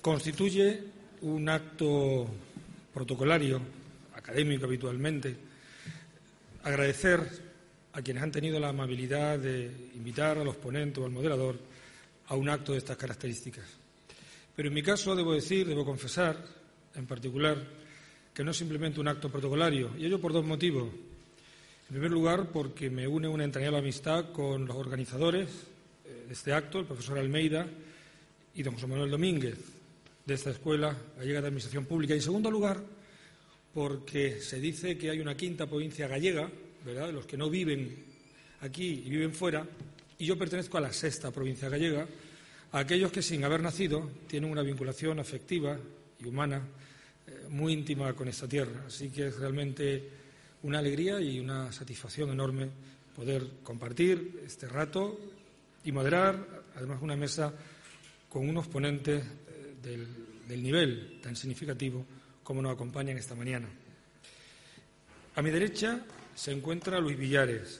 Constituye un acto protocolario, académico habitualmente, agradecer a quienes han tenido la amabilidad de invitar a los ponentes o al moderador a un acto de estas características. Pero en mi caso debo confesar, en particular, que no es simplemente un acto protocolario, y ello por dos motivos. En primer lugar, porque me une una entrañable amistad con los organizadores de este acto, el profesor Almeida y don José Manuel Domínguez, de esta Escuela Gallega de Administración Pública. Y en segundo lugar, porque se dice que hay una quinta provincia gallega, ¿verdad?, de los que no viven aquí y viven fuera, y yo pertenezco a la sexta provincia gallega, a aquellos que sin haber nacido tienen una vinculación afectiva y humana muy íntima con esta tierra. Así que es realmente una alegría y una satisfacción enorme poder compartir este rato y moderar, además, una mesa con unos ponentes del nivel tan significativo como nos acompañan esta mañana. A mi derecha se encuentra Luis Villares,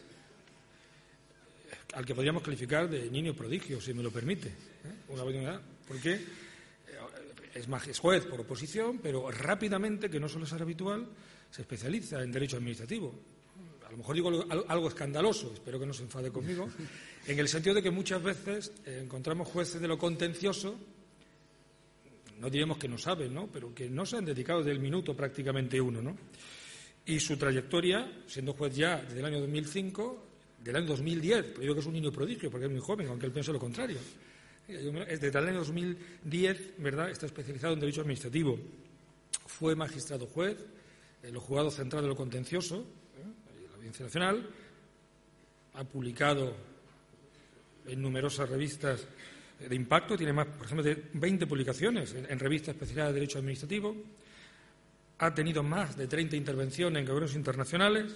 al que podríamos calificar de niño prodigio, si me lo permite, una oportunidad, porque es juez por oposición, pero rápidamente, que no suele ser habitual, se especializa en derecho administrativo. A lo mejor digo algo escandaloso, espero que no se enfade conmigo, en el sentido de que muchas veces encontramos jueces de lo contencioso, no diremos que no saben, ¿no?, pero que no se han dedicado desde el minuto prácticamente uno, ¿no? Y su trayectoria, siendo juez ya desde el año 2005, del año 2010, pero digo que es un niño prodigio porque es muy joven, aunque él piense lo contrario. Desde el año 2010, ¿verdad?, está especializado en derecho administrativo. Fue magistrado juez en los juzgados centrales de lo contencioso, en la Audiencia Nacional. Ha publicado en numerosas revistas de impacto, tiene más, por ejemplo, de 20 publicaciones en revistas especializadas de derecho administrativo. Ha tenido más de 30 intervenciones en gobiernos internacionales.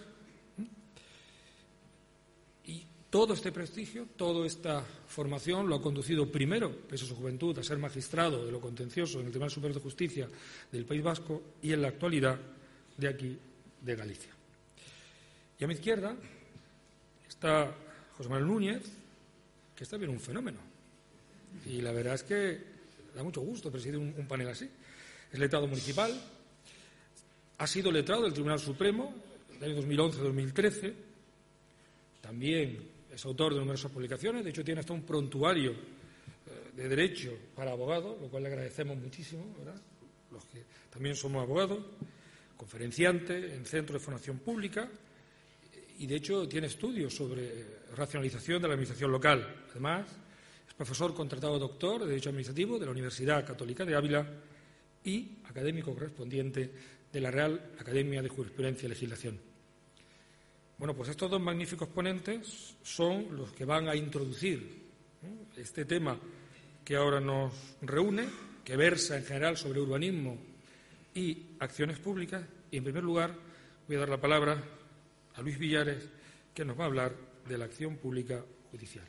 Y todo este prestigio, toda esta formación lo ha conducido primero, pese a su juventud, a ser magistrado de lo contencioso en el Tribunal Superior de Justicia del País Vasco y en la actualidad de aquí, de Galicia. Y a mi izquierda está José Manuel Núñez, que está bien un fenómeno. Y la verdad es que da mucho gusto presidir un panel así. Es letrado municipal, ha sido letrado del Tribunal Supremo del año 2011-2013, también es autor de numerosas publicaciones, de hecho tiene hasta un prontuario de derecho para abogados, lo cual le agradecemos muchísimo, ¿verdad?, los que también somos abogados, conferenciante en centros de formación pública y, de hecho, tiene estudios sobre racionalización de la administración local. Además, es profesor contratado doctor de Derecho Administrativo de la Universidad Católica de Ávila y académico correspondiente de la Real Academia de Jurisprudencia y Legislación. Bueno, pues estos dos magníficos ponentes son los que van a introducir este tema que ahora nos reúne, que versa en general sobre urbanismo y acciones públicas. Y, en primer lugar, voy a dar la palabra a Luis Villares, que nos va a hablar de la acción pública judicial.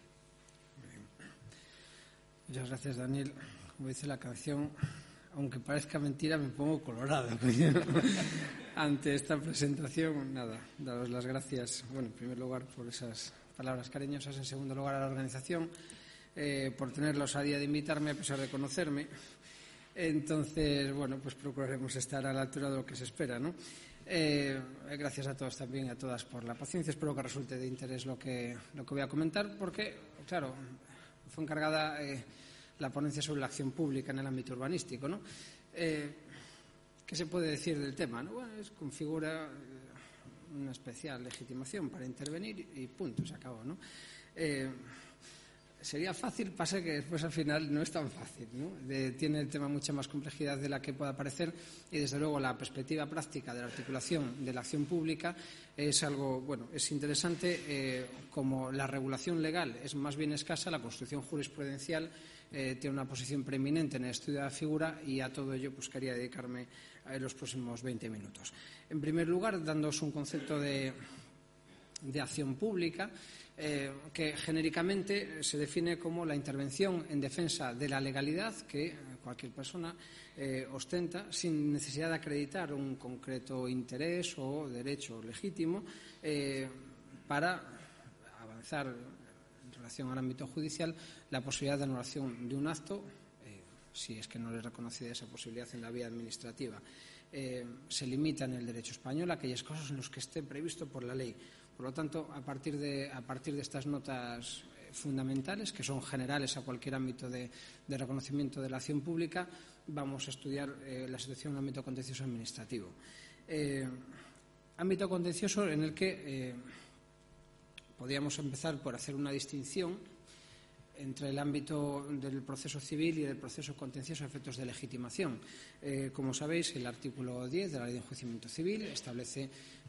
Muchas gracias, Daniel. Como dice la canción, aunque parezca mentira, me pongo colorado ante esta presentación. Nada, daros las gracias, bueno, en primer lugar por esas palabras cariñosas, en segundo lugar a la organización por tener la osadía de invitarme a pesar de conocerme. Entonces, bueno, pues procuraremos estar a la altura de lo que se espera, ¿no? Gracias a todos también, a todas por la paciencia. Espero que resulte de interés lo que voy a comentar, porque, claro, fue encargada la ponencia sobre la acción pública en el ámbito urbanístico, ¿no? ¿Qué se puede decir del tema, ¿no? Bueno, configura una especial legitimación para intervenir y punto, se acabó, ¿no? Sería fácil, pasa que después al final no es tan fácil, ¿no? Tiene el tema mucha más complejidad de la que pueda parecer y, desde luego, la perspectiva práctica de la articulación de la acción pública es algo, bueno, es interesante. Como la regulación legal es más bien escasa, la construcción jurisprudencial tiene una posición preeminente en el estudio de la figura, y a todo ello pues quería dedicarme en los próximos 20 minutos. En primer lugar, dándoos un concepto de acción pública, que genéricamente se define como la intervención en defensa de la legalidad que cualquier persona ostenta sin necesidad de acreditar un concreto interés o derecho legítimo para avanzar en relación al ámbito judicial la posibilidad de anulación de un acto si es que no les reconocida esa posibilidad en la vía administrativa. Se limita en el derecho español a aquellas cosas en las que esté previsto por la ley. Por lo tanto, a partir de estas notas fundamentales, que son generales a cualquier ámbito de reconocimiento de la acción pública, vamos a estudiar la situación en el ámbito contencioso administrativo. Ámbito contencioso en el que podríamos empezar por hacer una distinción entre el ámbito del proceso civil y del proceso contencioso a efectos de legitimación. Como sabéis, el artículo 10 de la Ley de Enjuiciamiento Civil establece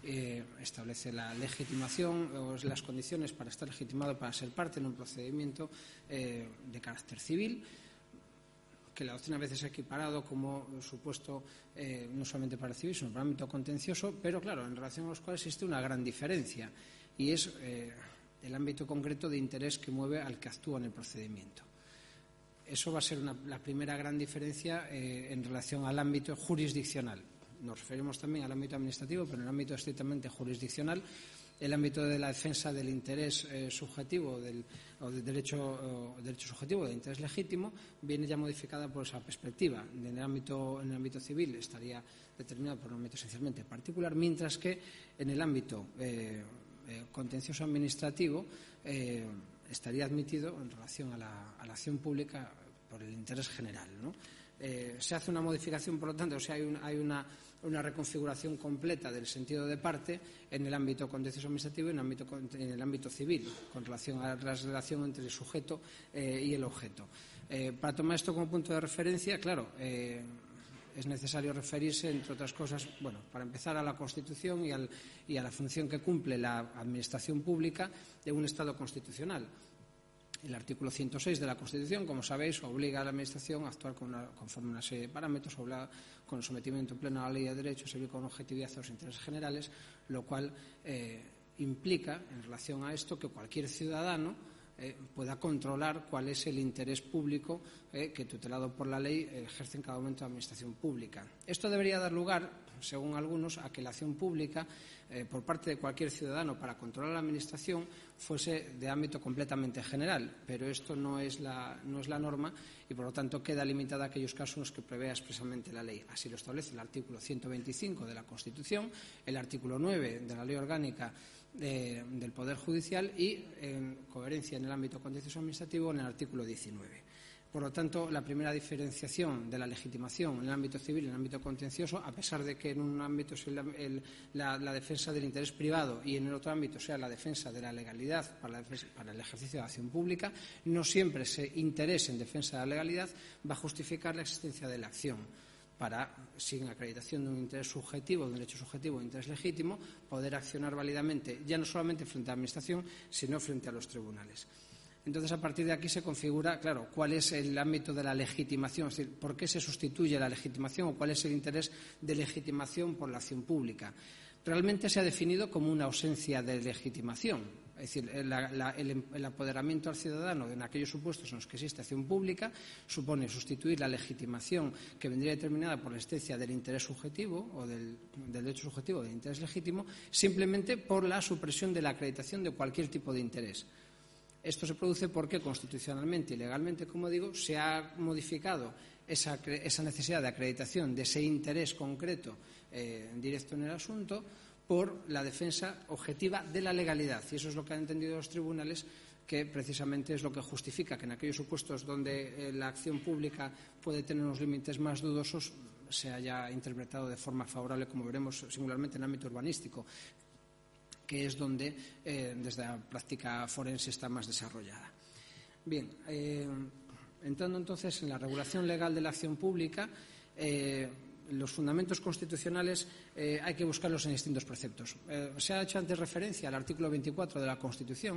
la legitimación o las condiciones para estar legitimado para ser parte en un procedimiento de carácter civil, que la doctrina a veces ha equiparado como supuesto no solamente para el civil, sino para el ámbito contencioso, pero claro, en relación a los cuales existe una gran diferencia, y es el ámbito concreto de interés que mueve al que actúa en el procedimiento. Eso va a ser la primera gran diferencia en relación al ámbito jurisdiccional. Nos referimos también al ámbito administrativo, pero en el ámbito estrictamente jurisdiccional, el ámbito de la defensa del interés subjetivo o del derecho subjetivo, del interés legítimo, viene ya modificada por esa perspectiva. En el ámbito civil estaría determinado por un ámbito esencialmente particular, mientras que en el ámbito contencioso administrativo estaría admitido en relación a la acción pública por el interés general, ¿no? Se hace una modificación, por lo tanto, hay una reconfiguración completa del sentido de parte en el ámbito contencioso administrativo y en el ámbito civil, con relación a la relación entre el sujeto y el objeto. Para tomar esto como punto de referencia, claro, es necesario referirse, entre otras cosas, para empezar, a la Constitución y a la función que cumple la Administración pública de un Estado constitucional. El artículo 106 de la Constitución, como sabéis, obliga a la Administración a actuar conforme a una serie de parámetros, obliga con el sometimiento pleno a la ley de derechos, servir con objetividad a los intereses generales, lo cual implica, en relación a esto, que cualquier ciudadano pueda controlar cuál es el interés público que, tutelado por la ley, ejerce en cada momento la Administración pública. Esto debería dar lugar, según algunos, a que la acción pública por parte de cualquier ciudadano para controlar la Administración fuese de ámbito completamente general, pero esto no es la norma y, por lo tanto, queda limitada a aquellos casos en los que prevea expresamente la ley. Así lo establece el artículo 125 de la Constitución, el artículo 9 de la Ley Orgánica del Poder Judicial y, en coherencia en el ámbito contencioso administrativo, en el artículo 19. Por lo tanto, la primera diferenciación de la legitimación en el ámbito civil y en el ámbito contencioso, a pesar de que en un ámbito sea la defensa del interés privado y en el otro ámbito sea la defensa de la legalidad para el ejercicio de la acción pública, no siempre ese interés en defensa de la legalidad va a justificar la existencia de la acción para, sin acreditación de un interés subjetivo, de un derecho subjetivo o de interés legítimo, poder accionar válidamente, ya no solamente frente a la Administración, sino frente a los tribunales. Entonces, a partir de aquí se configura, claro, cuál es el ámbito de la legitimación, es decir, por qué se sustituye la legitimación o cuál es el interés de legitimación por la acción pública. Realmente se ha definido como una ausencia de legitimación, es decir, el apoderamiento al ciudadano en aquellos supuestos en los que existe acción pública supone sustituir la legitimación que vendría determinada por la existencia del interés subjetivo o del derecho subjetivo o del interés legítimo simplemente por la supresión de la acreditación de cualquier tipo de interés. Esto se produce porque constitucionalmente y legalmente, como digo, se ha modificado esa necesidad de acreditación de ese interés concreto directo en el asunto por la defensa objetiva de la legalidad. Y eso es lo que han entendido los tribunales, que precisamente es lo que justifica que en aquellos supuestos donde la acción pública puede tener unos límites más dudosos se haya interpretado de forma favorable, como veremos singularmente en el ámbito urbanístico, que es donde desde la práctica forense está más desarrollada. Bien, entrando entonces en la regulación legal de la acción pública, los fundamentos constitucionales hay que buscarlos en distintos preceptos. Se ha hecho antes referencia al artículo 24 de la Constitución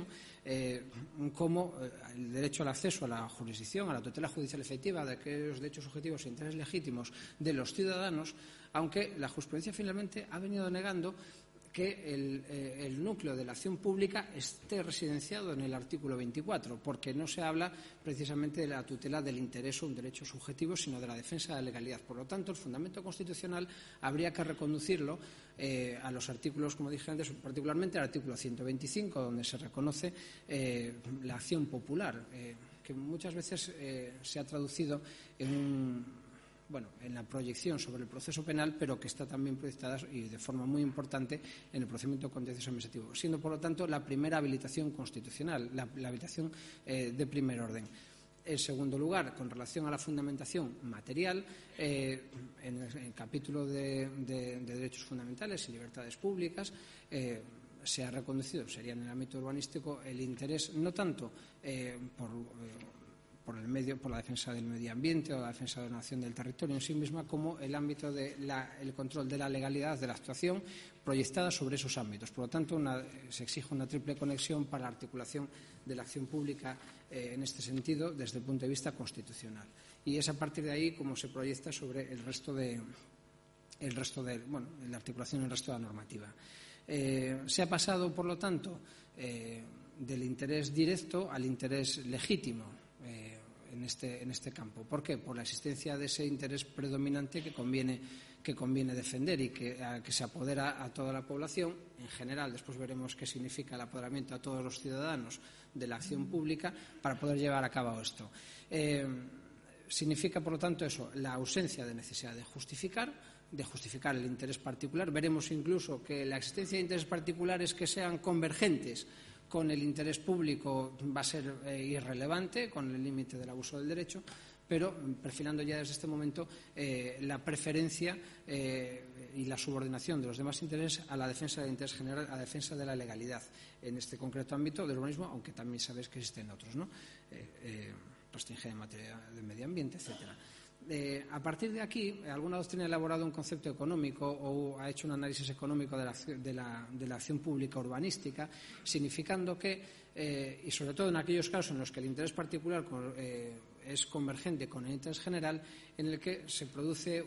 como el derecho al acceso a la jurisdicción, a la tutela judicial efectiva de aquellos derechos subjetivos e intereses legítimos de los ciudadanos, aunque la jurisprudencia finalmente ha venido negando que el núcleo de la acción pública esté residenciado en el artículo 24, porque no se habla precisamente de la tutela del interés o un derecho subjetivo, sino de la defensa de la legalidad. Por lo tanto, el fundamento constitucional habría que reconducirlo a los artículos, como dije antes, particularmente al artículo 125, donde se reconoce la acción popular, que muchas veces se ha traducido en la proyección sobre el proceso penal, pero que está también proyectada y de forma muy importante en el procedimiento contencioso administrativo, siendo por lo tanto la primera habilitación constitucional, la habilitación de primer orden. En segundo lugar, con relación a la fundamentación material, en el capítulo de derechos fundamentales y libertades públicas, se ha reconocido, sería en el ámbito urbanístico, el interés no tanto por la defensa del medio ambiente o la defensa de la nación del territorio en sí misma, como el ámbito del control de la legalidad de la actuación proyectada sobre esos ámbitos. Por lo tanto, se exige una triple conexión para la articulación de la acción pública en este sentido desde el punto de vista constitucional. Y es a partir de ahí como se proyecta sobre la articulación del resto de la normativa. Se ha pasado, por lo tanto, del interés directo al interés legítimo en este campo. ¿Por qué? Por la existencia de ese interés predominante que conviene defender y que se apodera a toda la población en general. Después veremos qué significa el apoderamiento a todos los ciudadanos de la acción pública para poder llevar a cabo esto. Significa, por lo tanto, eso, la ausencia de necesidad de justificar el interés particular. Veremos incluso que la existencia de intereses particulares que sean convergentes con el interés público va a ser irrelevante con el límite del abuso del derecho, pero perfilando ya desde este momento la preferencia y la subordinación de los demás intereses a la defensa del interés general, a la defensa de la legalidad en este concreto ámbito del urbanismo, aunque también sabéis que existen otros, ¿no? Restringida en materia de medio ambiente, etcétera. A partir de aquí, alguna doctrina ha elaborado un concepto económico o ha hecho un análisis económico de la acción pública urbanística, significando que, y sobre todo en aquellos casos en los que el interés particular es convergente con el interés general, en el que se produce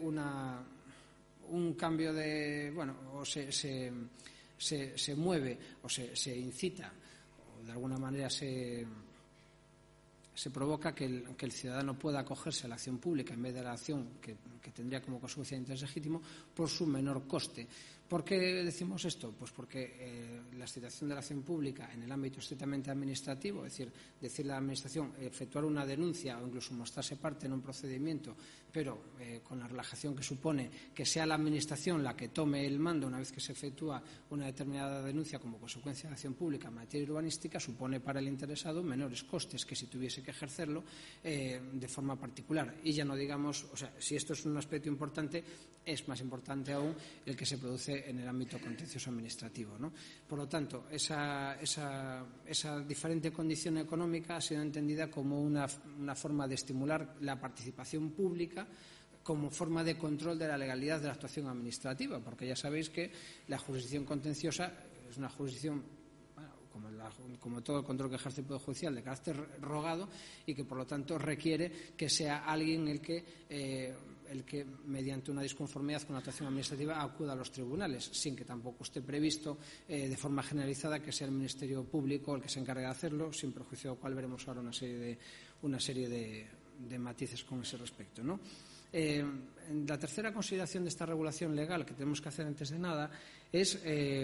un cambio o se mueve o se incita, o de alguna manera se provoca que el ciudadano pueda acogerse a la acción pública en vez de la acción que tendría como consecuencia de interés legítimo por su menor coste. ¿Por qué decimos esto? Pues porque la excitación de la acción pública en el ámbito estrictamente administrativo, es decir, decirle a la Administración efectuar una denuncia o incluso mostrarse parte en un procedimiento, pero con la relajación que supone que sea la Administración la que tome el mando una vez que se efectúa una determinada denuncia como consecuencia de la acción pública en materia urbanística, supone para el interesado menores costes que si tuviese que ejercerlo de forma particular. Y ya no digamos, o sea, si esto es un aspecto importante, es más importante aún el que se produce en el ámbito contencioso administrativo, ¿no? Por lo tanto, esa diferente condición económica ha sido entendida como una forma de estimular la participación pública como forma de control de la legalidad de la actuación administrativa, porque ya sabéis que la jurisdicción contenciosa es una jurisdicción, como todo el control que ejerce el Poder Judicial, de carácter rogado y que, por lo tanto, requiere que sea alguien el que mediante una disconformidad con la actuación administrativa acuda a los tribunales, sin que tampoco esté previsto de forma generalizada que sea el Ministerio Público el que se encargue de hacerlo, sin perjuicio del cual veremos ahora una serie de matices con ese respecto, ¿no? La tercera consideración de esta regulación legal que tenemos que hacer antes de nada es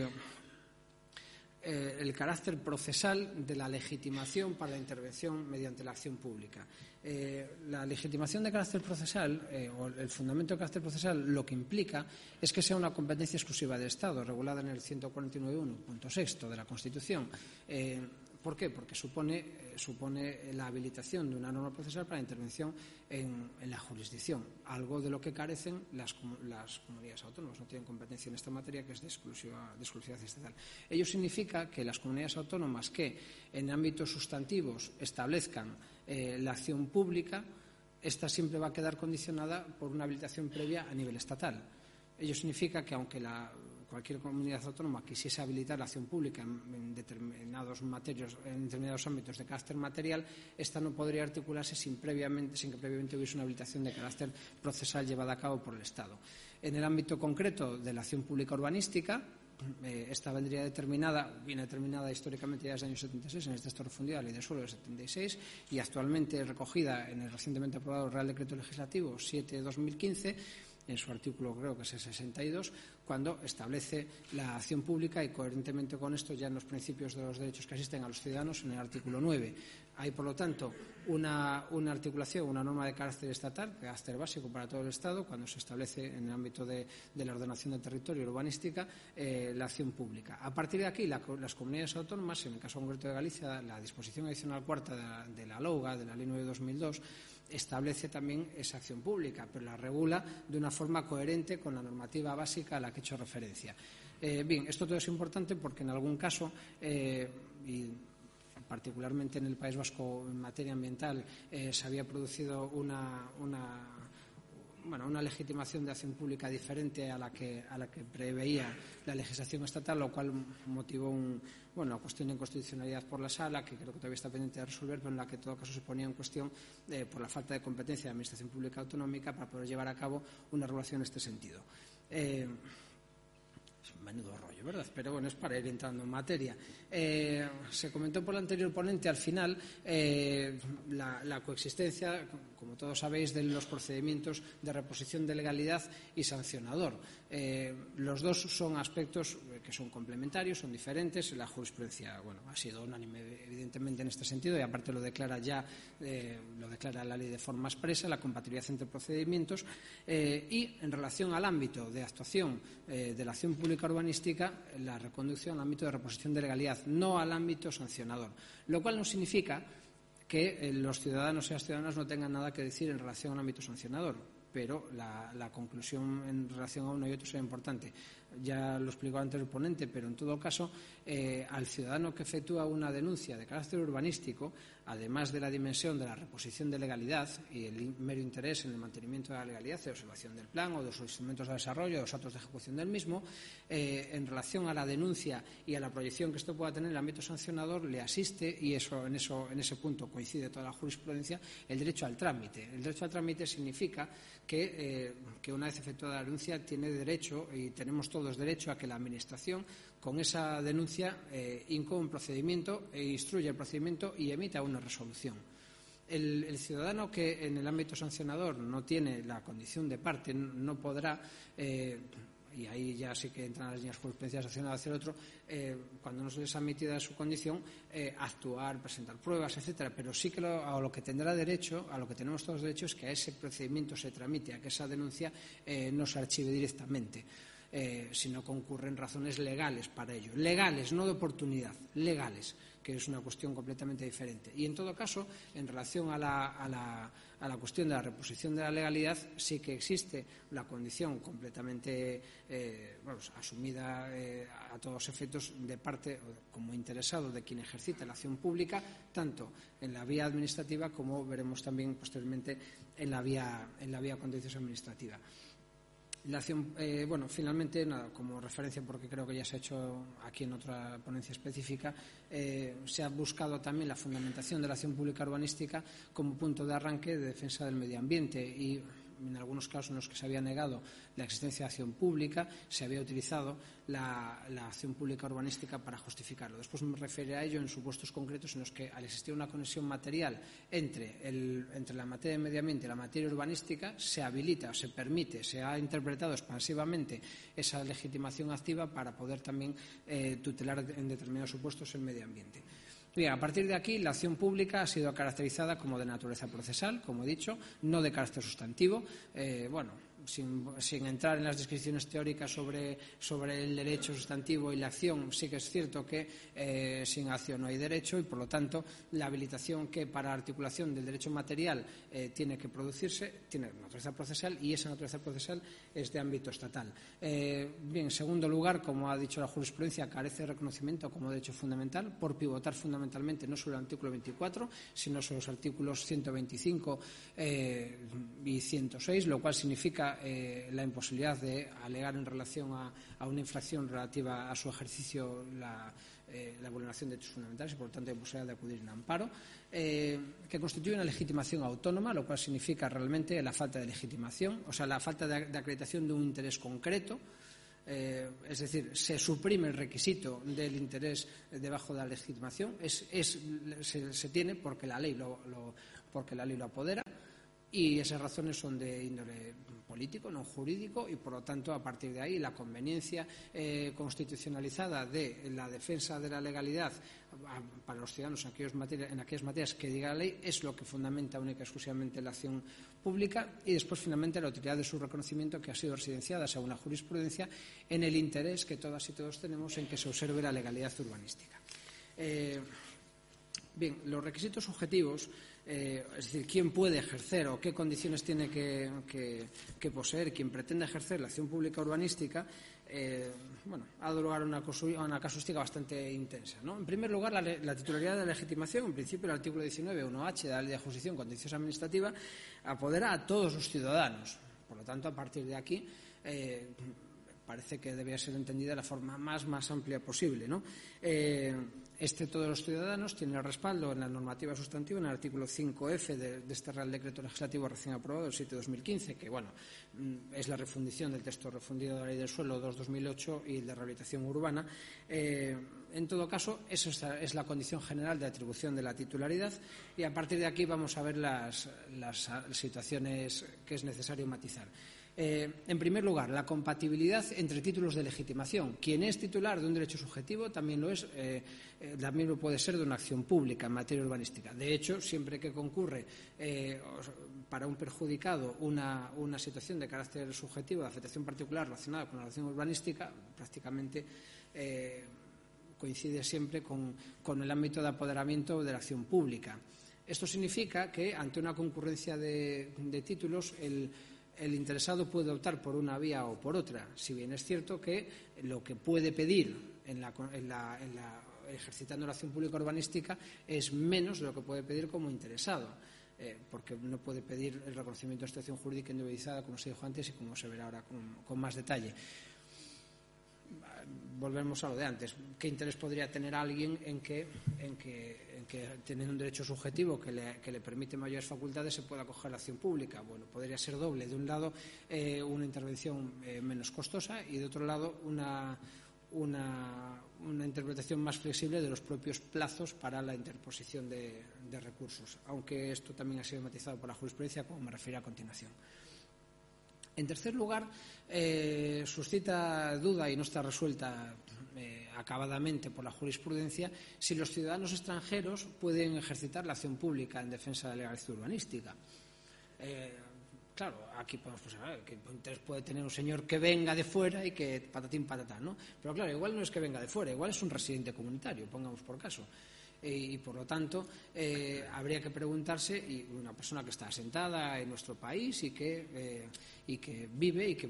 el carácter procesal de la legitimación para la intervención mediante la acción pública. La legitimación de carácter procesal o el fundamento de carácter procesal lo que implica es que sea una competencia exclusiva del Estado, regulada en el 149.1, punto sexto de la Constitución. ¿Por qué? Porque supone la habilitación de una norma procesal para la intervención en la jurisdicción, algo de lo que carecen las comunidades autónomas. No tienen competencia en esta materia, que es de exclusividad estatal. Ello significa que las comunidades autónomas que en ámbitos sustantivos establezcan la acción pública, esta siempre va a quedar condicionada por una habilitación previa a nivel estatal. Ello significa que aunque cualquier comunidad autónoma quisiese habilitar la acción pública en determinados ámbitos de carácter material, esta no podría articularse sin que previamente hubiese una habilitación de carácter procesal llevada a cabo por el Estado. En el ámbito concreto de la acción pública urbanística, esta viene determinada históricamente ya desde el año 76 en el texto refundido de la Ley de Suelo del 76 y actualmente recogida en el recientemente aprobado Real Decreto Legislativo 7/2015, en su artículo creo que es el 62, cuando establece la acción pública y coherentemente con esto ya en los principios de los derechos que asisten a los ciudadanos en el artículo 9. Hay, por lo tanto, una articulación, una norma de carácter estatal, de carácter básico para todo el Estado, cuando se establece en el ámbito de la ordenación del territorio urbanística la acción pública. A partir de aquí, las comunidades autónomas, en el caso concreto de Galicia, la disposición adicional cuarta de la LOUGA, de la Ley 9 de 2002, establece también esa acción pública, pero la regula de una forma coherente con la normativa básica a la que he hecho referencia. Bien, esto todo es importante porque en algún caso, y particularmente en el País Vasco en materia ambiental, se había producido una legitimación de acción pública diferente a la que preveía la legislación estatal, lo cual motivó una cuestión de inconstitucionalidad por la Sala, que creo que todavía está pendiente de resolver, pero en la que en todo caso se ponía en cuestión por la falta de competencia de la Administración Pública Autonómica para poder llevar a cabo una regulación en este sentido. Menudo rollo, ¿verdad? Pero bueno, es para ir entrando en materia. Se comentó por el anterior ponente al final la coexistencia, como todos sabéis, de los procedimientos de reposición de legalidad y sancionador. Los dos son aspectos que son complementarios, son diferentes. La jurisprudencia, ha sido unánime evidentemente en este sentido, y aparte lo declara la ley de forma expresa, la compatibilidad entre procedimientos, y en relación al ámbito de actuación de la acción pública urbanística, la reconducción al ámbito de reposición de legalidad, no al ámbito sancionador, lo cual no significa que los ciudadanos y las ciudadanas no tengan nada que decir en relación al ámbito sancionador, pero la conclusión en relación a uno y otro será importante. Ya lo explicó antes el ponente, pero en todo caso, al ciudadano que efectúa una denuncia de carácter urbanístico, además de la dimensión de la reposición de legalidad y el mero interés en el mantenimiento de la legalidad, de observación del plan o de los instrumentos de desarrollo, de los actos de ejecución del mismo, en relación a la denuncia y a la proyección que esto pueda tener en el ámbito sancionador, le asiste, y en ese punto coincide toda la jurisprudencia, el derecho al trámite. El derecho al trámite significa que una vez efectuada la denuncia tiene derecho, y tenemos todos derecho, a que la Administración con esa denuncia incoe un procedimiento e instruya el procedimiento y emita una resolución. El ciudadano que en el ámbito sancionador no tiene la condición de parte no podrá, y ahí ya sí que entran las líneas jurisprudenciales hacia uno hacia el otro, cuando no se les ha admitida su condición, actuar, presentar pruebas, etcétera. Pero sí que a lo que tendrá derecho, a lo que tenemos todos derecho, es que a ese procedimiento se tramite, a que esa denuncia no se archive directamente, si no concurren razones legales para ello. Legales, no de oportunidad, legales, que es una cuestión completamente diferente. Y en todo caso, en relación a la cuestión de la reposición de la legalidad, sí que existe la condición completamente asumida a todos efectos de parte como interesado de quien ejercita la acción pública, tanto en la vía administrativa como veremos también posteriormente en la vía contenciosa administrativa. La acción, finalmente, como referencia, porque creo que ya se ha hecho aquí en otra ponencia específica, se ha buscado también la fundamentación de la acción pública urbanística como punto de arranque de defensa del medio ambiente, y en algunos casos en los que se había negado la existencia de acción pública, se había utilizado la acción pública urbanística para justificarlo. Después me referiré a ello en supuestos concretos en los que, al existir una conexión material entre la materia de medio ambiente y la materia urbanística, se habilita, se permite, se ha interpretado expansivamente esa legitimación activa para poder también tutelar en determinados supuestos el medio ambiente. Bien, a partir de aquí, la acción pública ha sido caracterizada como de naturaleza procesal, como he dicho, no de carácter sustantivo. Sin entrar en las descripciones teóricas sobre el derecho sustantivo y la acción, sí que es cierto que sin acción no hay derecho, y por lo tanto la habilitación que para articulación del derecho material tiene que producirse tiene naturaleza procesal, y esa naturaleza procesal es de ámbito estatal. En segundo lugar, como ha dicho la jurisprudencia, carece de reconocimiento como derecho fundamental por pivotar fundamentalmente no sobre el artículo 24, sino sobre los artículos 125 y 106, lo cual significa la imposibilidad de alegar en relación a una infracción relativa a su ejercicio la vulneración de derechos fundamentales, y por lo tanto la imposibilidad de acudir en amparo, que constituye una legitimación autónoma, lo cual significa realmente la falta de legitimación, o sea, la falta de acreditación de un interés concreto. Es decir, se suprime el requisito del interés debajo de la legitimación, se tiene porque la ley lo apodera, y esas razones son de índole político, non jurídico, y por lo tanto, a partir de ahí, la conveniencia constitucionalizada de la defensa de la legalidad para los ciudadanos en aquellas materias que diga la ley es lo que fundamenta única y exclusivamente la acción pública, y después finalmente la utilidad de su reconocimiento, que ha sido residenciada según la jurisprudencia en el interés que todas y todos tenemos en que se observe la legalidad urbanística. Bien, los requisitos subjetivos, es decir, quién puede ejercer o qué condiciones tiene que poseer quien pretende ejercer la acción pública urbanística, ha dado lugar a una casuística bastante intensa, ¿no? En primer lugar, la titularidad de la legitimación, en principio el artículo 19, 1H de la Ley de Jurisdicción Contenciosa Administrativa, apodera a todos los ciudadanos. Por lo tanto, a partir de aquí, parece que debía ser entendida de la forma más amplia posible, ¿no? Todos los ciudadanos tienen el respaldo en la normativa sustantiva, en el artículo 5F de este Real Decreto Legislativo recién aprobado, el 7/2015, que es la refundición del texto refundido de la Ley del Suelo 2/2008 y de rehabilitación urbana. En todo caso, esa es la condición general de atribución de la titularidad, y a partir de aquí vamos a ver las situaciones que es necesario matizar. En primer lugar, la compatibilidad entre títulos de legitimación. Quien es titular de un derecho subjetivo también lo puede ser de una acción pública en materia urbanística. De hecho, siempre que concurre para un perjudicado una situación de carácter subjetivo de afectación particular relacionada con la acción urbanística, prácticamente coincide siempre con el ámbito de apoderamiento de la acción pública. Esto significa que, ante una concurrencia de títulos, el interesado puede optar por una vía o por otra, si bien es cierto que lo que puede pedir ejercitando la acción pública urbanística es menos de lo que puede pedir como interesado, porque no puede pedir el reconocimiento de situación jurídica individualizada, como se dijo antes y como se verá ahora con más detalle. Volvemos a lo de antes. ¿Qué interés podría tener alguien en que teniendo un derecho subjetivo que le permite mayores facultades se pueda acoger a la acción pública? Bueno, podría ser doble. De un lado, una intervención menos costosa, y de otro lado, una interpretación más flexible de los propios plazos para la interposición de recursos, aunque esto también ha sido matizado por la jurisprudencia, como me referiré a continuación. En tercer lugar, suscita duda y no está resuelta acabadamente por la jurisprudencia si los ciudadanos extranjeros pueden ejercitar la acción pública en defensa de la legalidad urbanística. Claro, aquí podemos pensar que interés puede tener un señor que venga de fuera y que patatín patatán, ¿no? Pero claro, igual no es que venga de fuera, igual es un residente comunitario, pongamos por caso. Y por lo tanto habría que preguntarse, y una persona que está asentada en nuestro país y que vive y que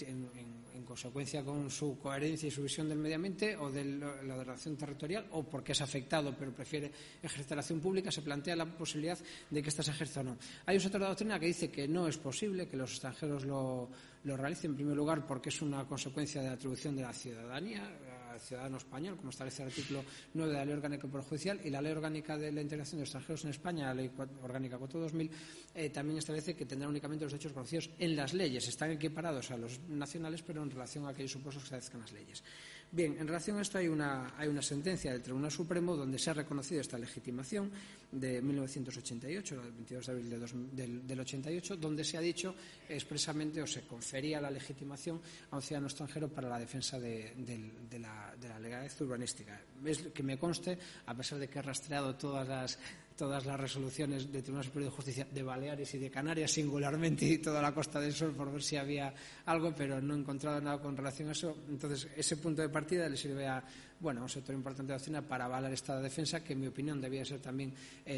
en consecuencia con su coherencia y su visión del medio ambiente o de la relación territorial, o porque es afectado pero prefiere ejercer la acción pública, se plantea la posibilidad de que ésta se ejerza o no. Hay un sector de la doctrina que dice que no es posible que los extranjeros lo realicen, en primer lugar porque es una consecuencia de la atribución de la ciudadanía al ciudadano español, como establece el artículo 9 de la Ley Orgánica del Poder Judicial, y la Ley Orgánica de la Integración de Extranjeros en España, la Ley Orgánica 4/2000, también establece que tendrán únicamente los derechos conocidos en las leyes. Están equiparados a los nacionales, pero en relación a aquellos supuestos que establezcan las leyes. Bien, en relación a esto hay una sentencia del Tribunal Supremo donde se ha reconocido esta legitimación de 1988, el 22 de abril del 88, donde se ha dicho expresamente, o se confería la legitimación a un ciudadano extranjero para la defensa de la legalidad urbanística. Es que me conste, a pesar de que he rastreado todas las resoluciones del Tribunal Superior de Justicia de Baleares y de Canarias singularmente y toda la Costa del Sol por ver si había algo, pero no he encontrado nada con relación a eso. Entonces, ese punto de partida le sirve a un sector importante de la doctrina para avalar esta defensa, que en mi opinión debía ser también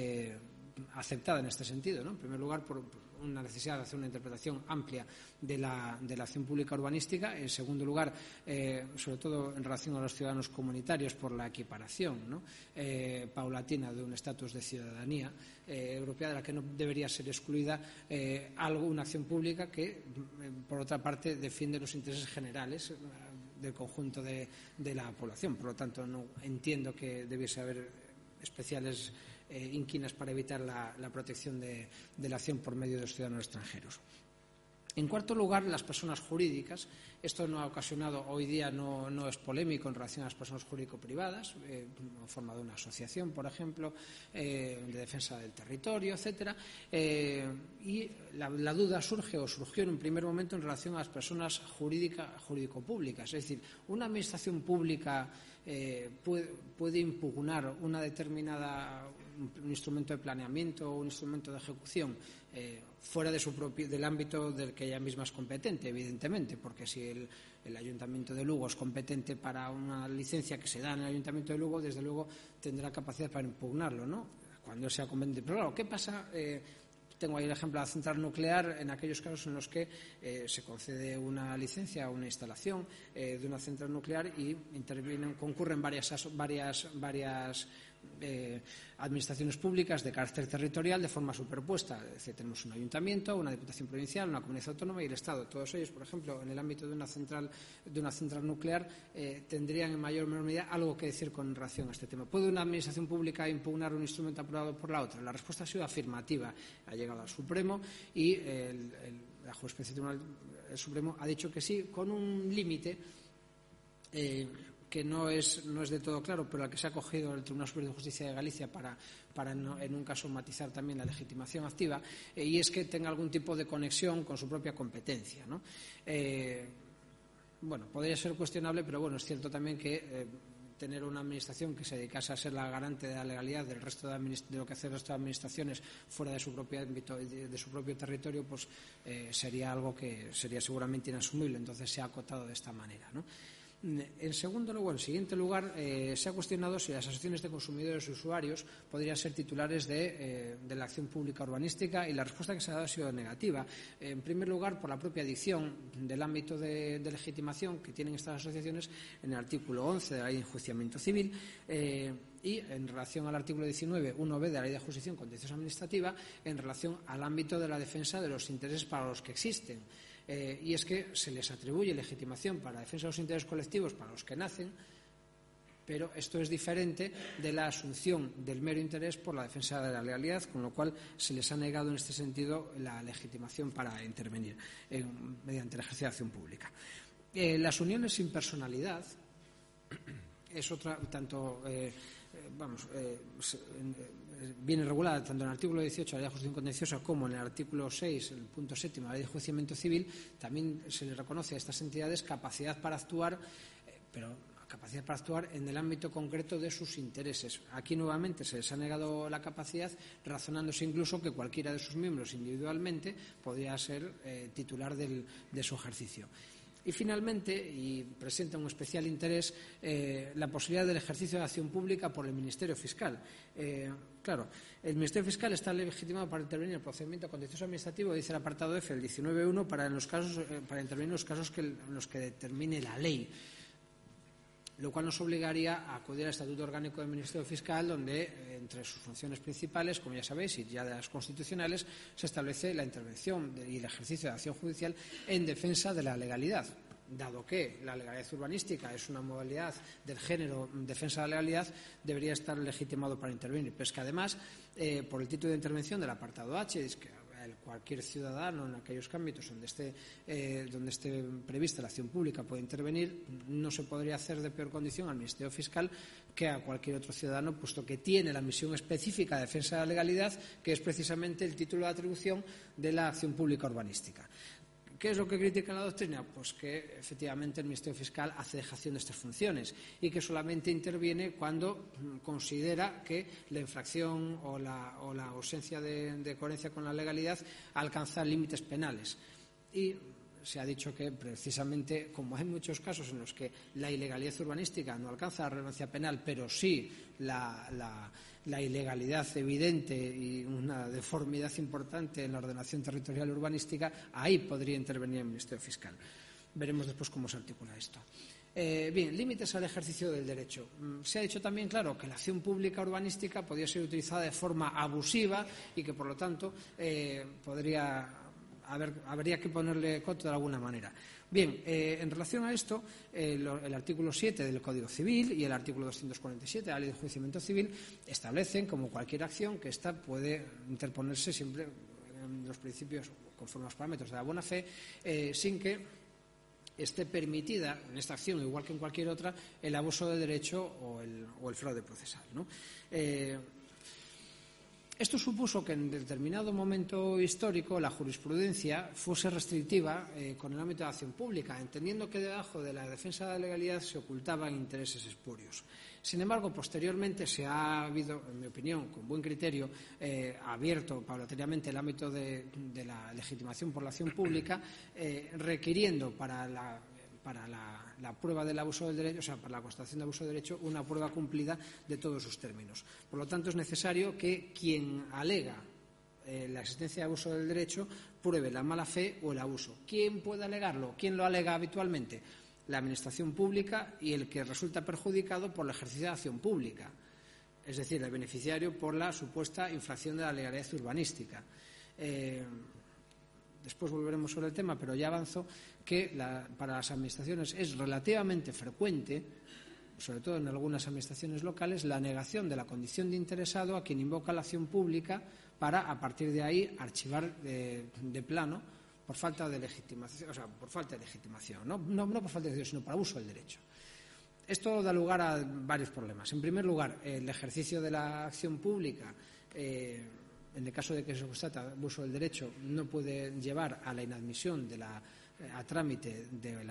aceptada en este sentido, ¿no? En primer lugar, por una necesidad de hacer una interpretación amplia de la acción pública urbanística. En segundo lugar, sobre todo en relación a los ciudadanos comunitarios, por la equiparación, ¿no? Paulatina de un estatus de ciudadanía europea, de la que no debería ser excluida una acción pública que, por otra parte, defiende los intereses generales del conjunto de la población. Por lo tanto, no entiendo que debiese haber especiales inquinas para evitar la protección de la acción por medio de los ciudadanos extranjeros. En cuarto lugar, las personas jurídicas. Esto no ha ocasionado, hoy día no es polémico en relación a las personas jurídico-privadas, en forma de una asociación, por ejemplo, de defensa del territorio, etcétera. Y la duda surge o surgió en un primer momento en relación a las personas jurídico-públicas. Es decir, una administración pública puede impugnar una determinada un instrumento de planeamiento o un instrumento de ejecución fuera del ámbito del que ella misma es competente, evidentemente, porque si el Ayuntamiento de Lugo es competente para una licencia que se da en el Ayuntamiento de Lugo, desde luego tendrá capacidad para impugnarlo, ¿no?, cuando sea conveniente. Pero claro, ¿qué pasa? Tengo ahí el ejemplo de la central nuclear, en aquellos casos en los que se concede una licencia o una instalación de una central nuclear y concurren varias administraciones públicas de carácter territorial de forma superpuesta. Es decir, tenemos un ayuntamiento, una diputación provincial, una comunidad autónoma y el Estado. Todos ellos, por ejemplo, en el ámbito de una central nuclear, tendrían en mayor o menor medida algo que decir con relación a este tema. ¿Puede una administración pública impugnar un instrumento aprobado por la otra? La respuesta ha sido afirmativa. Ha llegado al Supremo y la jurisprudencia del Tribunal Supremo ha dicho que sí, con un límite que no es de todo claro, pero al que se ha acogido el Tribunal Superior de Justicia de Galicia para en un caso matizar también la legitimación activa, y es que tenga algún tipo de conexión con su propia competencia, ¿no? Bueno, podría ser cuestionable, pero bueno, es cierto también que tener una administración que se dedicase a ser la garante de la legalidad del resto de lo que hacen el resto de administraciones fuera de su propio ámbito, de su propio territorio, pues sería algo que sería seguramente inasumible. Entonces se ha acotado de esta manera, ¿no? En siguiente lugar, se ha cuestionado si las asociaciones de consumidores y usuarios podrían ser titulares de la acción pública urbanística, y la respuesta que se ha dado ha sido negativa. En primer lugar, por la propia dicción del ámbito de legitimación que tienen estas asociaciones en el artículo 11 de la Ley de Enjuiciamiento Civil, y en relación al artículo 19, 1b de la Ley de Jurisdicción Contenciosa Administrativa, en relación al ámbito de la defensa de los intereses para los que existen. Y es que se les atribuye legitimación para la defensa de los intereses colectivos para los que nacen, pero esto es diferente de la asunción del mero interés por la defensa de la legalidad, con lo cual se les ha negado en este sentido la legitimación para intervenir mediante el ejercicio de acción pública. Las uniones sin personalidad es otra, viene regulada tanto en el artículo 18 de la Ley de Jurisdicción Contenciosa como en el artículo 6, el punto 7 de la Ley de Enjuiciamiento Civil. También se les reconoce a estas entidades capacidad para actuar, pero capacidad para actuar en el ámbito concreto de sus intereses. Aquí nuevamente se les ha negado la capacidad, razonándose incluso que cualquiera de sus miembros individualmente podría ser titular de su ejercicio. Y finalmente, y presenta un especial interés, la posibilidad del ejercicio de acción pública por el Ministerio Fiscal. Claro, el Ministerio Fiscal está legitimado para intervenir en el procedimiento contencioso administrativo, dice el apartado F, el 19.1, para intervenir en los casos en los que determine la ley, lo cual nos obligaría a acudir al Estatuto Orgánico del Ministerio Fiscal, donde, entre sus funciones principales, como ya sabéis, y ya de las constitucionales, se establece la intervención y el ejercicio de acción judicial en defensa de la legalidad. Dado que la legalidad urbanística es una modalidad del género defensa de la legalidad, debería estar legitimado para intervenir. Pero es que además, por el título de intervención del apartado H, es que cualquier ciudadano en aquellos ámbitos donde esté prevista la acción pública puede intervenir, no se podría hacer de peor condición al Ministerio Fiscal que a cualquier otro ciudadano, puesto que tiene la misión específica de defensa de la legalidad, que es precisamente el título de atribución de la acción pública urbanística. ¿Qué es lo que critica la doctrina? Pues que efectivamente el Ministerio Fiscal hace dejación de estas funciones y que solamente interviene cuando considera que la infracción o la ausencia de coherencia con la legalidad alcanza límites penales. Y se ha dicho que precisamente, como hay muchos casos en los que la ilegalidad urbanística no alcanza la relevancia penal, pero sí la ilegalidad evidente y una deformidad importante en la ordenación territorial urbanística, ahí podría intervenir el Ministerio Fiscal. Veremos después cómo se articula esto. Bien, límites al ejercicio del derecho. Se ha dicho también, claro, que la acción pública urbanística podría ser utilizada de forma abusiva y que, por lo tanto, habría que ponerle coto de alguna manera. Bien, en relación a esto, el artículo 7 del Código Civil y el artículo 247 de la Ley de Enjuiciamiento Civil establecen, como cualquier acción, que ésta puede interponerse siempre los principios, conforme a los parámetros de la buena fe, sin que esté permitida en esta acción, igual que en cualquier otra, el abuso de derecho o el fraude procesal, ¿no? Esto supuso que en determinado momento histórico la jurisprudencia fuese restrictiva con el ámbito de la acción pública, entendiendo que debajo de la defensa de la legalidad se ocultaban intereses espurios. Sin embargo, posteriormente se ha habido, en mi opinión, con buen criterio, abierto paulatinamente el ámbito de la legitimación por la acción pública, requiriendo para la prueba del abuso del derecho, o sea, para la constatación de abuso de derecho, una prueba cumplida de todos sus términos. Por lo tanto, es necesario que quien alega la existencia de abuso del derecho pruebe la mala fe o el abuso. ¿Quién puede alegarlo? ¿Quién lo alega habitualmente? La Administración pública y el que resulta perjudicado por el ejercicio de acción pública, es decir, el beneficiario por la supuesta infracción de la legalidad urbanística. Después volveremos sobre el tema, pero ya avanzo que para las administraciones es relativamente frecuente, sobre todo en algunas administraciones locales, la negación de la condición de interesado a quien invoca la acción pública para, a partir de ahí, archivar de plano por falta de legitimación, o sea, por falta de legitimación, no por falta de derecho, sino por abuso del derecho. Esto da lugar a varios problemas. En primer lugar, el ejercicio de la acción pública, en el caso de que se constata abuso del derecho, no puede llevar a la inadmisión a trámite de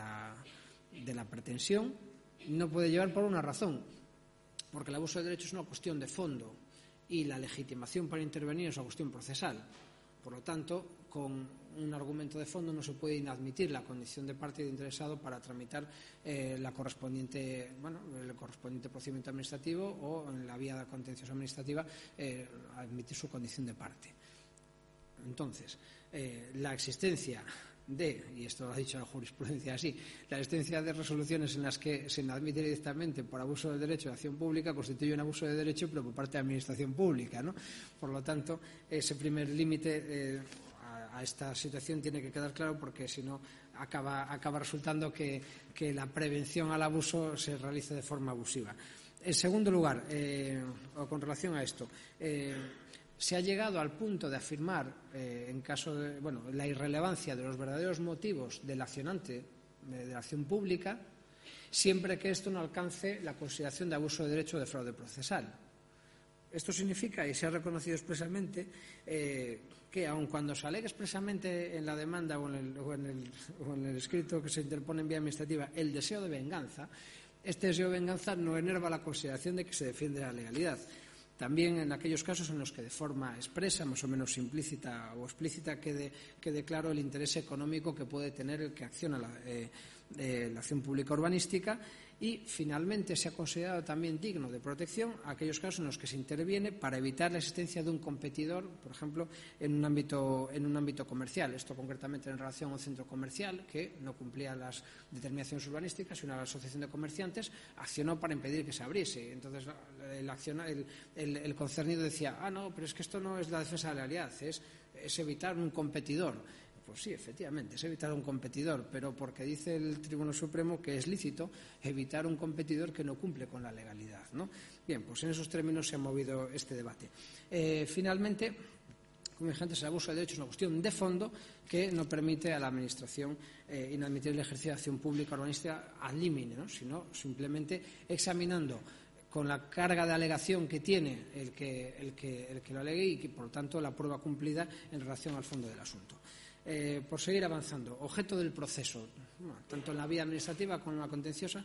la pretensión. No puede llevar por una razón, porque el abuso del derecho es una cuestión de fondo y la legitimación para intervenir es una cuestión procesal. Por lo tanto, con un argumento de fondo no se puede inadmitir la condición de parte y de interesado para tramitar el correspondiente procedimiento administrativo o en la vía contenciosa administrativa admitir su condición de parte. Entonces, la existencia y esto lo ha dicho la jurisprudencia así, la existencia de resoluciones en las que se admite directamente por abuso del derecho de acción pública constituye un abuso de derecho, pero por parte de la administración pública, ¿no? Por lo tanto, ese primer límite a esta situación tiene que quedar claro, porque si no acaba resultando que la prevención al abuso se realice de forma abusiva. En segundo lugar, o con relación a esto, se ha llegado al punto de afirmar, en caso de la irrelevancia de los verdaderos motivos del accionante de la acción pública, siempre que esto no alcance la consideración de abuso de derecho o de fraude procesal. Esto significa, y se ha reconocido expresamente, que aun cuando se alegue expresamente en la demanda o en el escrito que se interpone en vía administrativa el deseo de venganza, este deseo de venganza no enerva la consideración de que se defiende la legalidad. También en aquellos casos en los que de forma expresa, más o menos implícita o explícita, quede claro el interés económico que puede tener el que acciona la acción pública urbanística. Y, finalmente, se ha considerado también digno de protección aquellos casos en los que se interviene para evitar la existencia de un competidor, por ejemplo, en un ámbito comercial. Esto concretamente en relación a un centro comercial que no cumplía las determinaciones urbanísticas y una asociación de comerciantes accionó para impedir que se abriese. Entonces, el concernido decía, no, pero es que esto no es la defensa de la legalidad, es evitar un competidor. Pues sí, efectivamente, es evitar un competidor, pero porque dice el Tribunal Supremo que es lícito evitar un competidor que no cumple con la legalidad, ¿no? Bien, pues en esos términos se ha movido este debate. Finalmente, como dije antes, el abuso del derecho es una cuestión de fondo que no permite a la Administración inadmitir el ejercicio de acción pública urbanística ad limine, ¿no? Sino simplemente examinando con la carga de alegación que tiene el que lo alegue y que, por lo tanto, la prueba cumplida en relación al fondo del asunto. Por seguir avanzando, objeto del proceso, tanto en la vía administrativa como en la contenciosa,